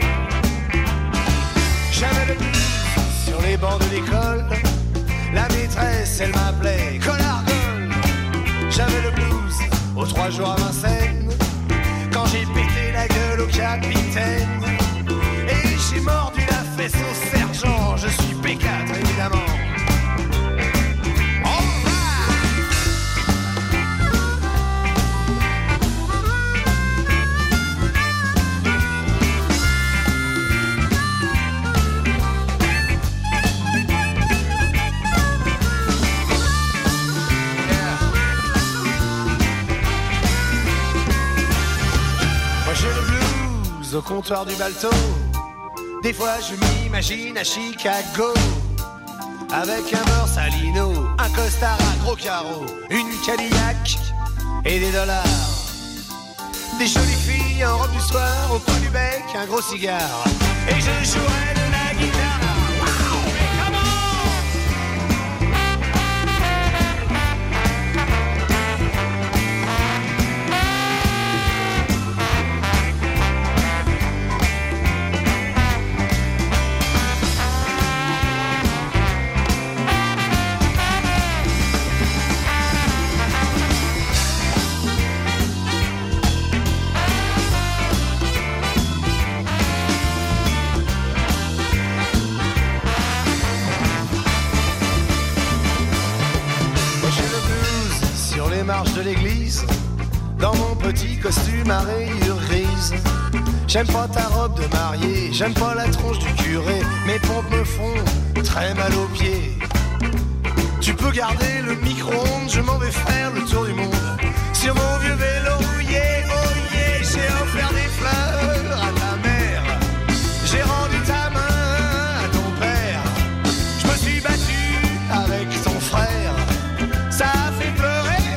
Speaker 13: J'avais le blues sur les bancs de l'école. La maîtresse, elle m'appelait Collargol. J'avais le blues aux trois jours à Vincennes, quand j'ai pété la gueule au capitaine. Et j'ai mordu la fesse au sergent. Je suis P quatre évidemment. Au comptoir du Balto, des fois je m'imagine à Chicago, avec un Borsalino, un costard à gros carreaux, une Cadillac et des dollars. Des jolies filles en robe du soir, au coin du bec, un gros cigare, et je jouerai de la guitare. Wow, mais comment? Marche de l'église, dans mon petit costume à rayures grises. J'aime pas ta robe de mariée, j'aime pas la tronche du curé. Mes pompes me font très mal aux pieds. Tu peux garder le micro-ondes, je m'en vais faire le tour du monde sur mon vieux vélo rouillé. Oh yeah, j'ai offert des fleurs à ta mère, j'ai rendu ta main à ton père. Je me suis battu avec ton frère, ça a fait pleurer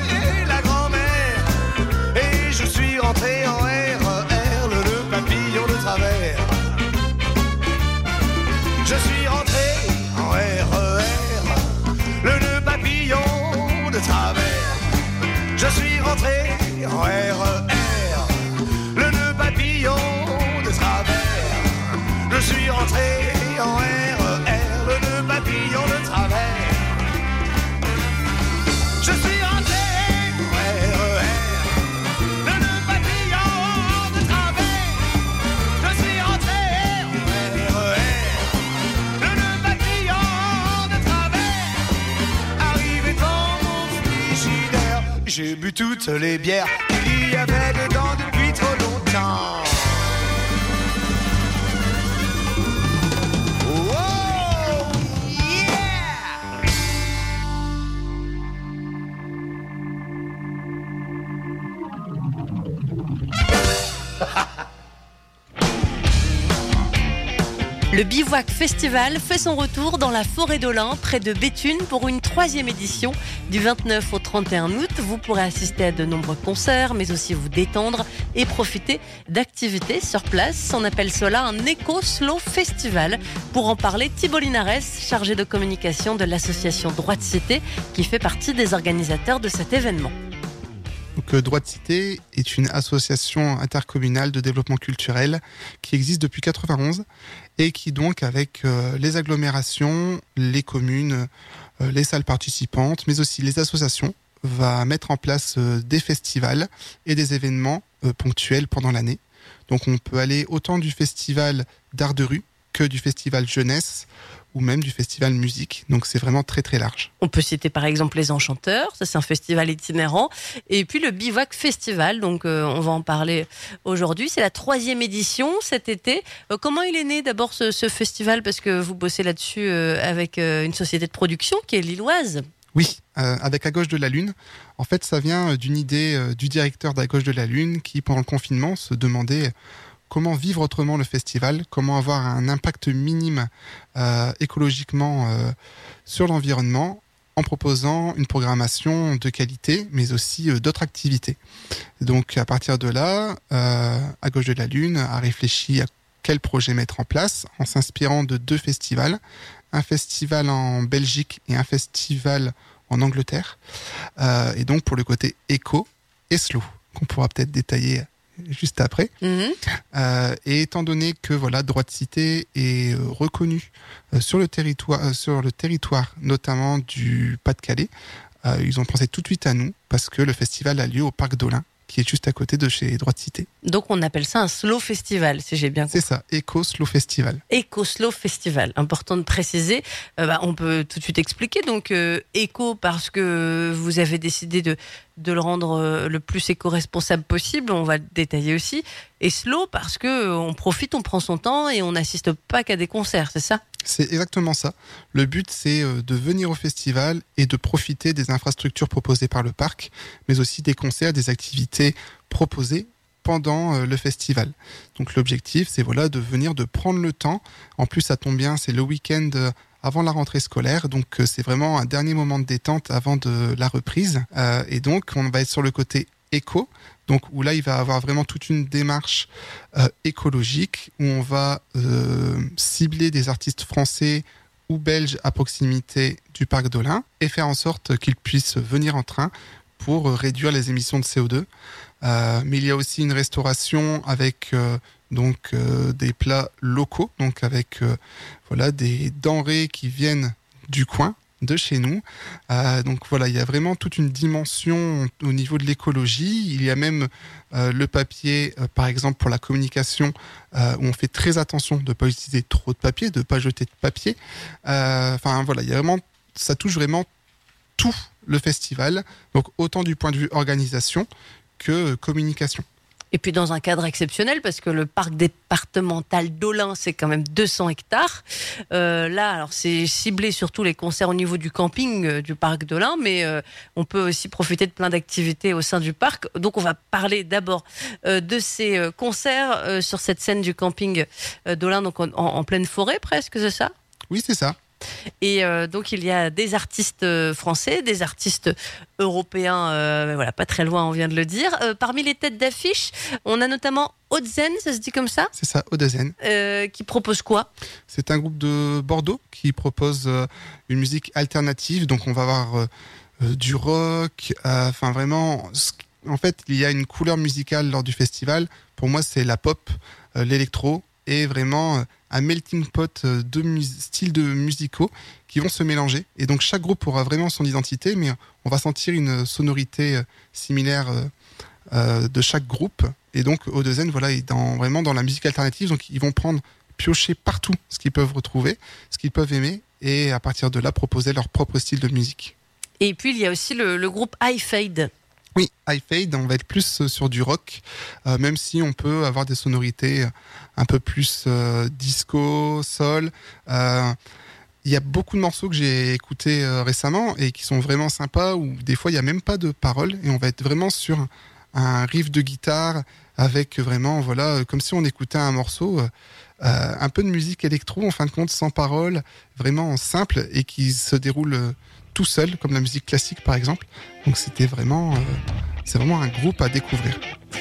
Speaker 13: rentré en R E R, le nœud papillon de travers. Je suis rentré en R E R, le nœud papillon de travers. Je suis rentré en R E R, le nœud papillon de travers. Je suis rentré en R E R, le nœud papillon de travers. Je suis rentré en R E R. J'ai bu toutes les bières qu'il y avait dedans depuis trop longtemps. Oh, yeah!
Speaker 14: Bivouac Festival fait son retour dans la forêt d'Olin, près de Béthune, pour une troisième édition. Du vingt-neuf au trente et un août, vous pourrez assister à de nombreux concerts, mais aussi vous détendre et profiter d'activités sur place. On appelle cela un éco-slow festival. Pour en parler, Thibault Linares, chargé de communication de l'association Droit de Cité, qui fait partie des organisateurs de cet événement.
Speaker 15: Donc, euh, Droit de Cité est une association intercommunale de développement culturel qui existe depuis quatre-vingt-onze et qui donc, avec euh, les agglomérations, les communes, euh, les salles participantes, mais aussi les associations, va mettre en place euh, des festivals et des événements euh, ponctuels pendant l'année. Donc on peut aller autant du festival d'art de rue que du festival jeunesse ou même du festival musique. Donc c'est vraiment très très large.
Speaker 14: On peut citer par exemple les Enchanteurs, ça c'est un festival itinérant, et puis le Bivouac Festival, donc euh, on va en parler aujourd'hui. C'est la troisième édition cet été. Euh, comment il est né d'abord ce, ce festival? Parce que vous bossez là-dessus euh, avec euh, une société de production qui est lilloise.
Speaker 15: Oui, euh, avec À Gauche de la Lune. En fait, ça vient d'une idée euh, du directeur d'À Gauche de la Lune qui, pendant le confinement, se demandait comment vivre autrement le festival, comment avoir un impact minime euh, écologiquement euh, sur l'environnement en proposant une programmation de qualité, mais aussi euh, d'autres activités. Donc, à partir de là, euh, À Gauche de la Lune a réfléchi à quel projet mettre en place en s'inspirant de deux festivals, un festival en Belgique et un festival en Angleterre. Euh, et donc, pour le côté éco et slow, qu'on pourra peut-être détailler juste après. Mmh. Euh, et étant donné que voilà, Droit de Cité est euh, reconnu euh, sur le territoire, euh, sur le territoire notamment du Pas-de-Calais, euh, ils ont pensé tout de suite à nous parce que le festival a lieu au Parc d'Olin, qui est juste à côté de chez Droit de Cité.
Speaker 14: Donc on appelle ça un slow festival, si j'ai bien compris.
Speaker 15: C'est ça, Eco-Slow Festival.
Speaker 14: Eco-Slow Festival, important de préciser. Euh, bah, on peut tout de suite expliquer. Donc euh, éco parce que vous avez décidé de, de le rendre euh, le plus éco-responsable possible, on va le détailler aussi. Et slow parce qu'on euh, profite, on prend son temps et on n'assiste pas qu'à des concerts, c'est ça ?
Speaker 15: C'est exactement ça. Le but, c'est de venir au festival et de profiter des infrastructures proposées par le parc, mais aussi des concerts, des activités proposées pendant le festival. Donc l'objectif, c'est voilà, de venir, de prendre le temps. En plus, ça tombe bien, c'est le week-end avant la rentrée scolaire, donc c'est vraiment un dernier moment de détente avant de la reprise. Euh, et donc, on va être sur le côté éco, donc où là il va avoir vraiment toute une démarche euh, écologique où on va euh, cibler des artistes français ou belges à proximité du parc d'Olin et faire en sorte qu'ils puissent venir en train pour euh, réduire les émissions de C O deux. Euh, mais il y a aussi une restauration avec euh, donc euh, des plats locaux, donc avec euh, voilà des denrées qui viennent du coin, de chez nous. Euh, donc voilà, il y a vraiment toute une dimension au niveau de l'écologie. Il y a même euh, le papier, euh, par exemple pour la communication, euh, où on fait très attention de ne pas utiliser trop de papier, de ne pas jeter de papier. Euh, enfin voilà, il y a vraiment, ça touche vraiment tout le festival. Donc autant du point de vue organisation que euh, communication.
Speaker 14: Et puis dans un cadre exceptionnel, parce que le parc départemental d'Olin, c'est quand même deux cents hectares. Euh, là, alors c'est ciblé surtout les concerts au niveau du camping euh, du parc d'Olin, mais euh, on peut aussi profiter de plein d'activités au sein du parc. Donc on va parler d'abord euh, de ces euh, concerts euh, sur cette scène du camping euh, d'Olin, donc en, en, en pleine forêt presque, c'est ça ?
Speaker 15: Oui, c'est ça.
Speaker 14: Et euh, donc il y a des artistes français, des artistes européens, euh, voilà, pas très loin, on vient de le dire. Euh, parmi les têtes d'affiche, on a notamment Odezen, ça se dit comme ça ?
Speaker 15: C'est ça, Odezen.
Speaker 14: Euh, qui propose quoi ?
Speaker 15: C'est un groupe de Bordeaux qui propose euh, une musique alternative. Donc on va avoir euh, euh, du rock, enfin euh, vraiment. En fait, il y a une couleur musicale lors du festival. Pour moi, c'est la pop, euh, l'électro et vraiment euh, un melting pot de mus- styles de musicaux qui vont se mélanger. Et donc chaque groupe aura vraiment son identité, mais on va sentir une sonorité euh, similaire euh, euh, de chaque groupe. Et donc Odezen, voilà, est dans, vraiment dans la musique alternative. Donc ils vont prendre, piocher partout ce qu'ils peuvent retrouver, ce qu'ils peuvent aimer, et à partir de là proposer leur propre style de musique.
Speaker 14: Et puis il y a aussi le, le groupe High Fade.
Speaker 15: Oui, High Fade, on va être plus sur du rock, euh, même si on peut avoir des sonorités un peu plus euh, disco, soul. Euh, il y a beaucoup de morceaux que j'ai écoutés euh, récemment et qui sont vraiment sympas, où des fois il n'y a même pas de paroles et on va être vraiment sur un, un riff de guitare avec vraiment, voilà, comme si on écoutait un morceau euh, un peu de musique électro, en fin de compte, sans parole, vraiment simple, et qui se déroule euh, tout seul, comme la musique classique par exemple. Donc c'était vraiment, euh, c'est vraiment un groupe à découvrir.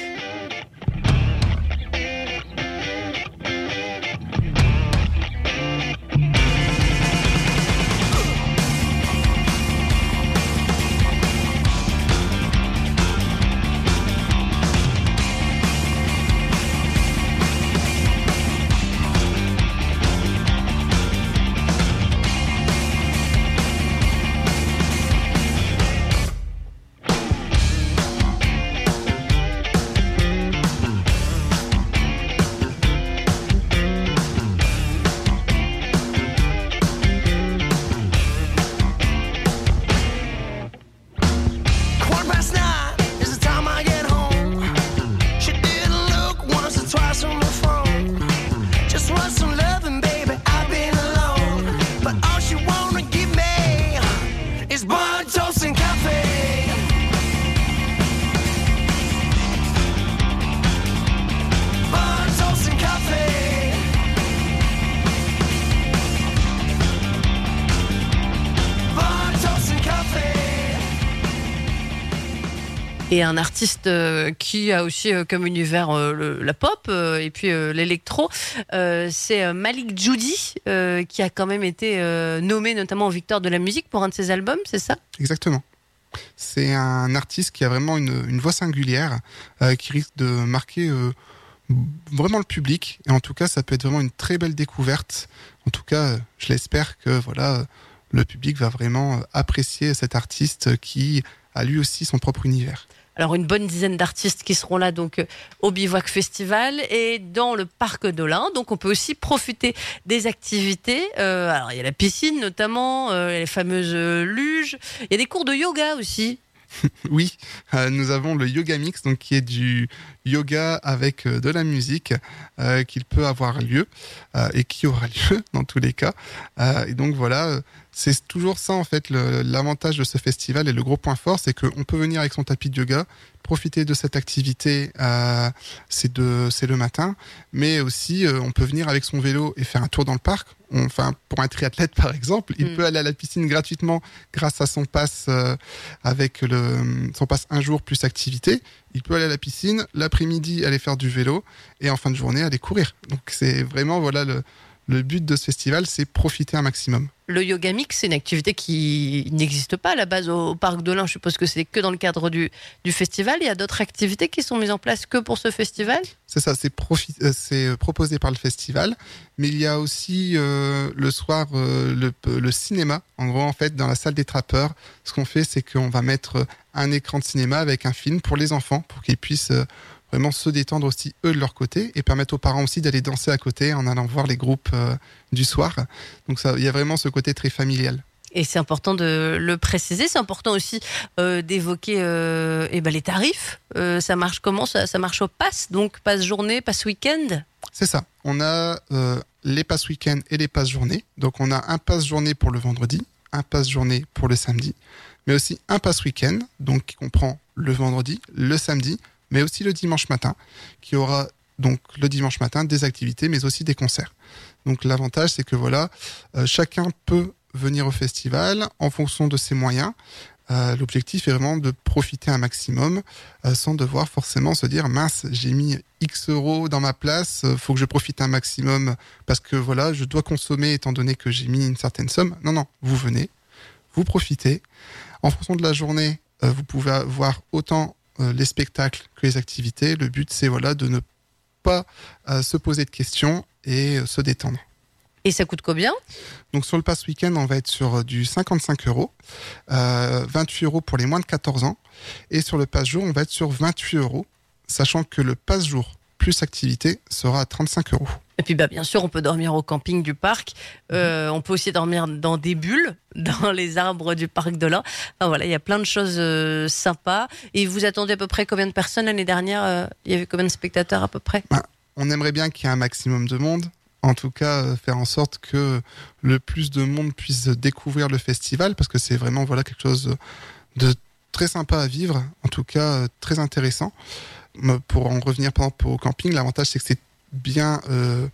Speaker 14: Et un artiste euh, qui a aussi euh, comme univers euh, le, la pop euh, et puis euh, l'électro, euh, c'est euh, Malik Djoudi euh, qui a quand même été euh, nommé notamment aux Victoires de la musique pour un de ses albums, c'est ça ?
Speaker 15: Exactement. C'est un artiste qui a vraiment une, une voix singulière, euh, qui risque de marquer euh, vraiment le public. Et en tout cas, ça peut être vraiment une très belle découverte. En tout cas, je l'espère que voilà, le public va vraiment apprécier cet artiste qui a lui aussi son propre univers.
Speaker 14: Alors une bonne dizaine d'artistes qui seront là donc au Bivouac Festival et dans le parc d'Olin. Donc on peut aussi profiter des activités. Euh, alors il y a la piscine notamment, euh, les fameuses luges. Il y a des cours de yoga aussi.
Speaker 15: Oui, euh, nous avons le Yoga Mix, donc qui est du yoga avec euh, de la musique, euh, qu'il peut avoir lieu euh, et qui aura lieu dans tous les cas. Euh, et donc voilà, c'est toujours ça en fait le, l'avantage de ce festival et le gros point fort, c'est qu'on peut venir avec son tapis de yoga, profiter de cette activité, euh, c'est, de, c'est le matin, mais aussi euh, on peut venir avec son vélo et faire un tour dans le parc. On, enfin, pour un triathlète par exemple, il mmh. peut aller à la piscine gratuitement grâce à son pass euh, avec le, son pass un jour plus activité. Il peut aller à la piscine, l'après-midi aller faire du vélo et en fin de journée aller courir. Donc c'est vraiment voilà le, le but de ce festival, c'est profiter un maximum.
Speaker 14: Le Yoga Mix, c'est une activité qui n'existe pas à la base au, au parc d'Olin. Je suppose que c'est que dans le cadre du, du festival. Il y a d'autres activités qui sont mises en place que pour ce festival ?
Speaker 15: C'est ça, c'est, profi- euh, c'est proposé par le festival. Mais il y a aussi euh, le soir euh, le, le cinéma. En gros, en fait, dans la salle des trappeurs, ce qu'on fait, c'est qu'on va mettre un écran de cinéma avec un film pour les enfants, pour qu'ils puissent euh, vraiment se détendre aussi eux de leur côté et permettre aux parents aussi d'aller danser à côté en allant voir les groupes euh, du soir. Donc ça, il y a vraiment ce côté très familial.
Speaker 14: Et c'est important de le préciser. C'est important aussi euh, d'évoquer euh, eh ben les tarifs. Euh, ça marche comment ? ça, ça marche au pass, donc pass journée, pass week-end ?
Speaker 15: C'est ça. On a euh, les pass week-end et les pass journée. Donc on a un pass journée pour le vendredi, un pass journée pour le samedi, mais aussi un pass week-end, donc qui comprend le vendredi, le samedi, mais aussi le dimanche matin, qui aura donc le dimanche matin des activités, mais aussi des concerts. Donc l'avantage, c'est que voilà, euh, chacun peut venir au festival en fonction de ses moyens. Euh, l'objectif est vraiment de profiter un maximum, euh, sans devoir forcément se dire mince, j'ai mis X euros dans ma place, euh, faut que je profite un maximum parce que voilà, je dois consommer étant donné que j'ai mis une certaine somme. Non, non, vous venez, vous profitez. En fonction de la journée, euh, vous pouvez avoir autant les spectacles que les activités. Le but, c'est voilà, de ne pas euh, se poser de questions et euh, se détendre.
Speaker 14: Et ça coûte combien ?
Speaker 15: Donc sur le pass week-end, on va être sur du cinquante-cinq euros, euh, vingt-huit euros pour les moins de quatorze ans. Et sur le pass jour, on va être sur vingt-huit euros, sachant que le pass jour plus activité sera à trente-cinq euros.
Speaker 14: Et puis bah, bien sûr, on peut dormir au camping du parc. Euh, mmh. On peut aussi dormir dans des bulles, dans les arbres du parc d'Olin. Enfin, voilà, il y a plein de choses euh, sympas. Et vous attendez à peu près combien de personnes l'année dernière ? euh, Il y avait combien de spectateurs à peu près ?
Speaker 15: bah, On aimerait bien qu'il y ait un maximum de monde. En tout cas, euh, faire en sorte que le plus de monde puisse découvrir le festival, parce que c'est vraiment voilà, quelque chose de très sympa à vivre, en tout cas euh, très intéressant. Pour en revenir par exemple au camping, l'avantage c'est que c'est bien euh,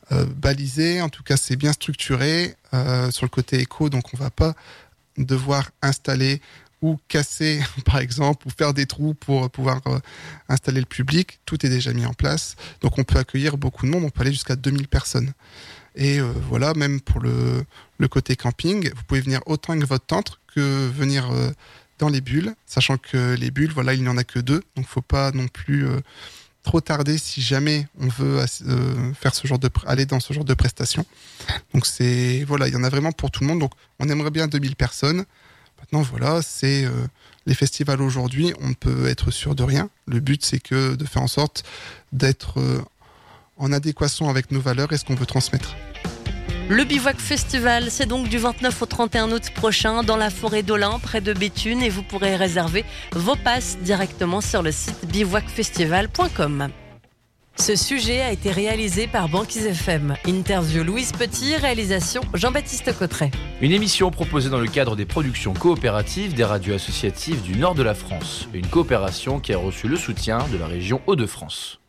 Speaker 15: euh, balisé. En tout cas, c'est bien structuré euh, sur le côté éco, donc on va pas devoir installer ou casser, par exemple, ou faire des trous pour pouvoir euh, installer le public. Tout est déjà mis en place. Donc on peut accueillir beaucoup de monde, on peut aller jusqu'à deux mille personnes. Et euh, voilà, même pour le, le côté camping, vous pouvez venir autant avec votre tente que venir euh, dans les bulles, sachant que les bulles, voilà, il n'y en a que deux. Donc il ne faut pas non plus euh, trop tarder si jamais on veut euh, faire ce genre de, aller dans ce genre de prestations. Donc c'est, voilà, il y en a vraiment pour tout le monde. Donc on aimerait bien deux mille personnes. Maintenant, voilà, c'est euh, les festivals aujourd'hui, on peut être sûr de rien. Le but, c'est que de faire en sorte d'être euh, en adéquation avec nos valeurs et ce qu'on veut transmettre.
Speaker 14: Le Bivouac Festival, c'est donc du vingt-neuf au trente et un août prochain dans la forêt d'Olin, près de Béthune, et vous pourrez réserver vos passes directement sur le site bivouac festival point com. Ce sujet a été réalisé par Banquise F M. Interview Louise Petit, réalisation Jean-Baptiste Cotteret.
Speaker 16: Une émission proposée dans le cadre des productions coopératives des radios associatives du nord de la France. Une coopération qui a reçu le soutien de la région Hauts-de-France.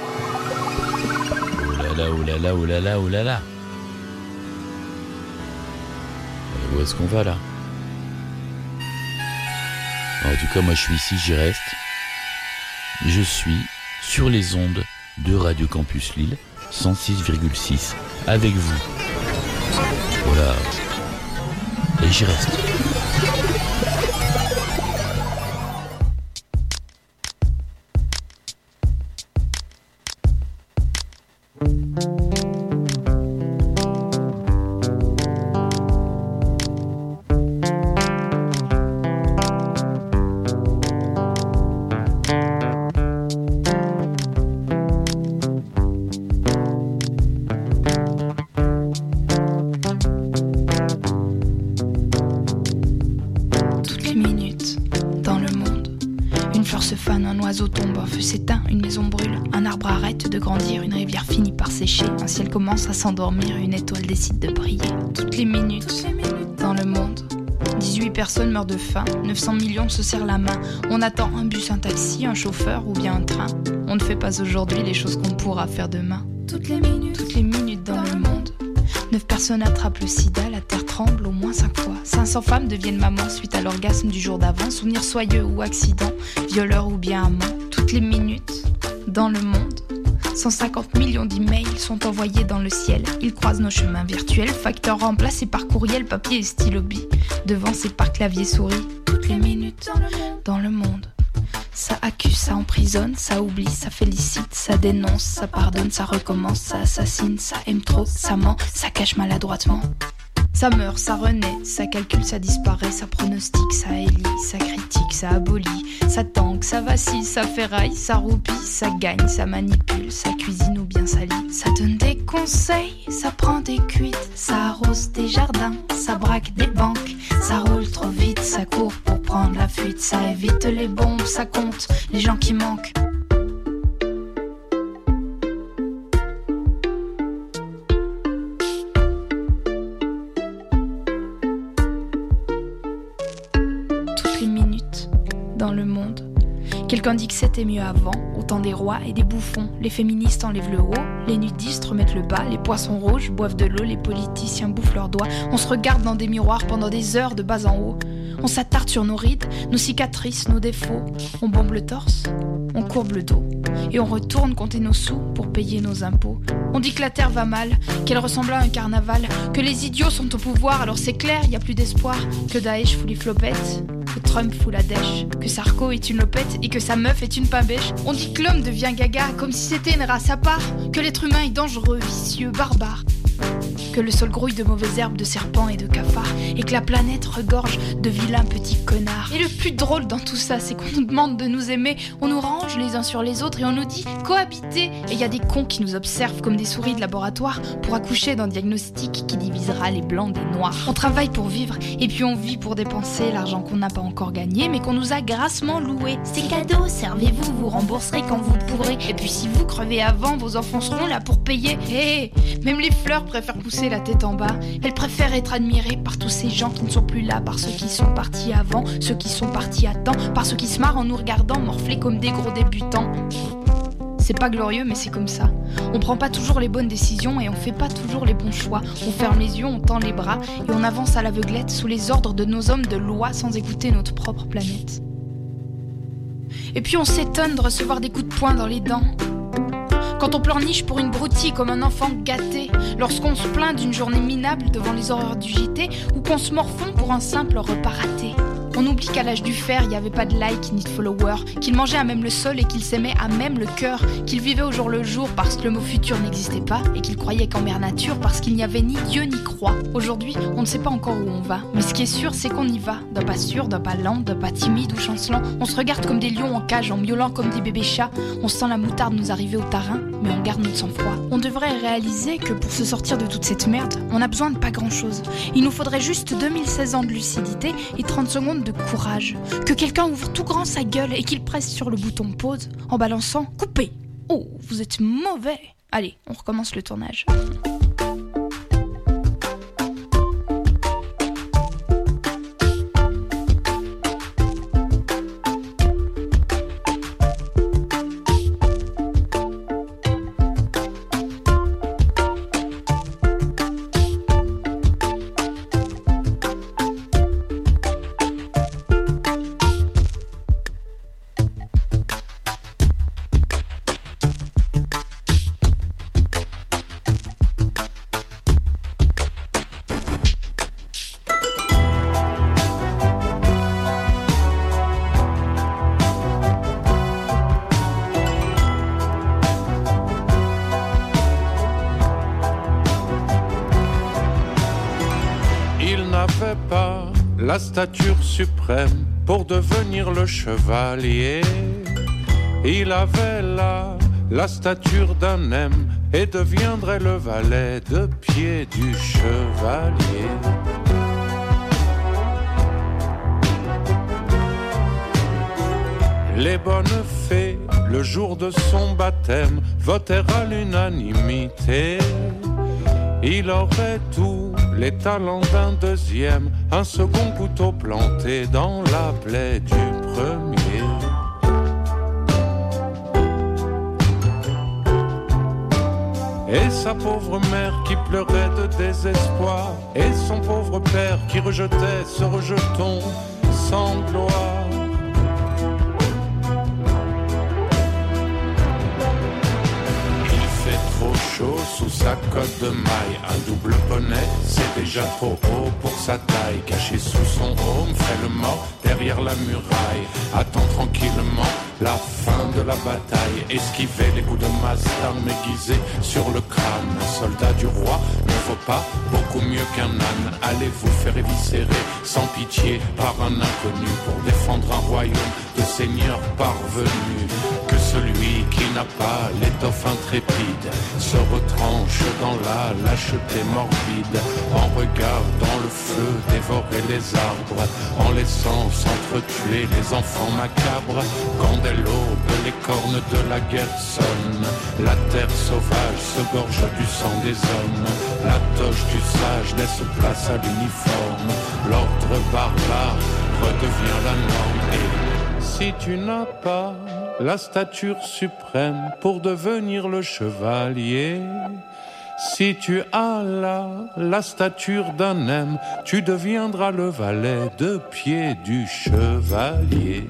Speaker 5: Oh là là, oh là là, oh là là, oh là là. Euh, où est-ce qu'on va là ? En tout cas, moi je suis ici, j'y reste. Je suis sur les ondes de Radio Campus Lille, cent six virgule six, avec vous. Voilà. Et j'y reste.
Speaker 17: Un ciel commence à s'endormir, une étoile décide de briller. Toutes les minutes, dans le monde, dix-huit personnes meurent de faim, neuf cents millions se serrent la main. On attend un bus, un taxi, un chauffeur ou bien un train. On ne fait pas aujourd'hui les choses qu'on pourra faire demain. Toutes les minutes, toutes les minutes dans le monde. neuf personnes attrapent le sida, la terre tremble au moins cinq fois. cinq cents femmes deviennent mamans suite à l'orgasme du jour d'avant. Souvenirs soyeux ou accident, violeur ou bien amant. Toutes les minutes, dans le monde. cent cinquante millions d'emails sont envoyés dans le ciel. Ils croisent nos chemins virtuels, facteurs remplacés par courriel, papier et stylo bi. Devant c'est par clavier souris. Toutes les minutes dans le monde. Ça accuse, ça emprisonne, ça oublie, ça félicite, ça dénonce, ça pardonne, ça recommence, ça assassine, ça aime trop, ça ment, ça cache maladroitement. Ça meurt, ça renaît, ça calcule, ça disparaît, ça pronostique, ça élit, ça critique, ça abolit, ça tangue, ça vacille, ça ferraille, ça roupille, ça gagne, ça manipule, ça cuisine ou bien ça lit. Ça donne des conseils, ça prend des cuites, ça arrose des jardins, ça braque des banques, ça roule trop vite, ça court pour prendre la fuite, ça évite les bombes, ça compte les gens qui manquent. Dans le monde. Quelqu'un dit que c'était mieux avant, au temps des rois et des bouffons. Les féministes enlèvent le haut, les nudistes remettent le bas, les poissons rouges boivent de l'eau, les politiciens bouffent leurs doigts. On se regarde dans des miroirs pendant des heures de bas en haut. On s'attarde sur nos rides, nos cicatrices, nos défauts. On bombe le torse, on courbe le dos. Et on retourne compter nos sous pour payer nos impôts. On dit que la terre va mal, qu'elle ressemble à un carnaval, que les idiots sont au pouvoir, alors c'est clair, y a plus d'espoir. Que Daesh fout les flopettes, que Trump fout la dèche, que Sarko est une lopette et que sa meuf est une pain bêche. On dit que l'homme devient gaga comme si c'était une race à part, que l'être humain est dangereux, vicieux, barbare. Que le sol grouille de mauvaises herbes, de serpents et de cafards, et que la planète regorge de vilains petits connards. Et le plus drôle dans tout ça, c'est qu'on nous demande de nous aimer, on nous range les uns sur les autres et on nous dit cohabiter. Et il y a des cons qui nous observent comme des souris de laboratoire pour accoucher d'un diagnostic qui divisera les blancs des noirs. On travaille pour vivre et puis on vit pour dépenser l'argent qu'on n'a pas encore gagné mais qu'on nous a grassement loué. C'est cadeau, servez-vous, vous rembourserez quand vous pourrez. Et puis si vous crevez avant, vos enfants seront là pour payer. Hé, hey, même les fleurs préfèrent pousser la tête en bas. Elles préfèrent être admirées par tous ces gens qui ne sont plus là, par ceux qui sont partis avant, ceux qui sont partis à temps, par ceux qui se marrent en nous regardant morfler comme des gros débutants. C'est pas glorieux, mais c'est comme ça. On prend pas toujours les bonnes décisions et on fait pas toujours les bons choix. On ferme les yeux, on tend les bras et on avance à l'aveuglette sous les ordres de nos hommes de loi sans écouter notre propre planète. Et puis on s'étonne de recevoir des coups de poing dans les dents. Quand on pleurniche pour une broutille comme un enfant gâté, lorsqu'on se plaint d'une journée minable devant les horreurs du J T, ou qu'on se morfond pour un simple repas raté. On oublie qu'à l'âge du fer, il n'y avait pas de like ni de follower, qu'il mangeait à même le sol et qu'il s'aimait à même le cœur, qu'il vivait au jour le jour parce que le mot futur n'existait pas et qu'il croyait qu'en mère nature parce qu'il n'y avait ni Dieu ni croix. Aujourd'hui, on ne sait pas encore où on va, mais ce qui est sûr, c'est qu'on y va. D'un pas sûr, d'un pas lent, d'un pas timide ou chancelant. On se regarde comme des lions en cage, en miaulant comme des bébés chats. On sent la moutarde nous arriver au tarin, mais on garde notre sang-froid. On devrait réaliser que pour se sortir de toute cette merde, on a besoin de pas grand-chose. Il nous faudrait juste deux mille seize ans de lucidité et trente secondes de courage. Que quelqu'un ouvre tout grand sa gueule et qu'il presse sur le bouton pause en balançant « Coupez !» Oh, vous êtes mauvais. Allez, on recommence le tournage.
Speaker 18: La stature suprême pour devenir le chevalier. Il avait là la stature d'un M et deviendrait le valet de pied du chevalier. Les bonnes fées, le jour de son baptême, votèrent à l'unanimité. Il aurait tous les talents d'un deuxième, un second couteau planté dans la plaie du premier. Et sa pauvre mère qui pleurait de désespoir, et son pauvre père qui rejetait ce rejeton sans gloire. Sous sa cotte de maille, un double bonnet, c'est déjà trop haut pour sa taille. Caché sous son home, fait le mort derrière la muraille. Attend tranquillement la fin de la bataille. Esquiver les coups de masse d'armes aiguisées sur le crâne. Un soldat du roi ne vaut pas beaucoup mieux qu'un âne. Allez vous faire éviscérer sans pitié par un inconnu pour défendre un royaume de seigneurs parvenus. Que celui qui n'a pas l'étoffe intrépide se retranche dans la lâcheté morbide, en regardant le feu dévorer les arbres, en laissant s'entretuer les enfants macabres. Quand dès l'aube les cornes de la guerre sonnent, la terre sauvage se gorge du sang des hommes. La toge du sage laisse place à l'uniforme, l'ordre barbare redevient la norme. Et si tu n'as pas la stature suprême pour devenir le chevalier, si tu as là la stature d'un M, tu deviendras le valet de pied du chevalier.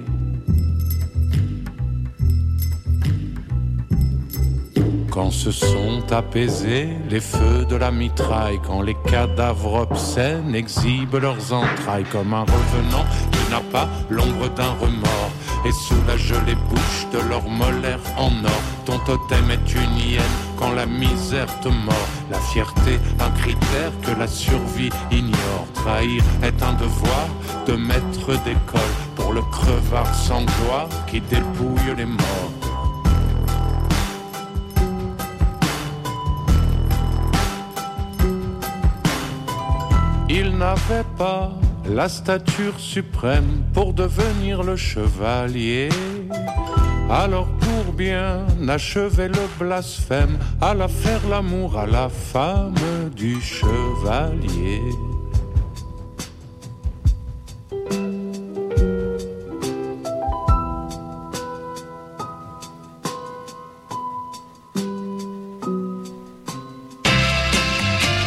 Speaker 18: Quand se sont apaisés les feux de la mitraille, quand les cadavres obscènes exhibent leurs entrailles comme un revenant qui n'a pas l'ombre d'un remords et soulage les bouches de leur molaire en or. Ton totem est une hyène quand la misère te mord, la fierté un critère que la survie ignore. Trahir est un devoir de maître d'école pour le crevard sans gloire qui dépouille les morts. Il n'avait pas la stature suprême pour devenir le chevalier. Alors pour bien achever le blasphème, alla faire l'amour à la femme du chevalier.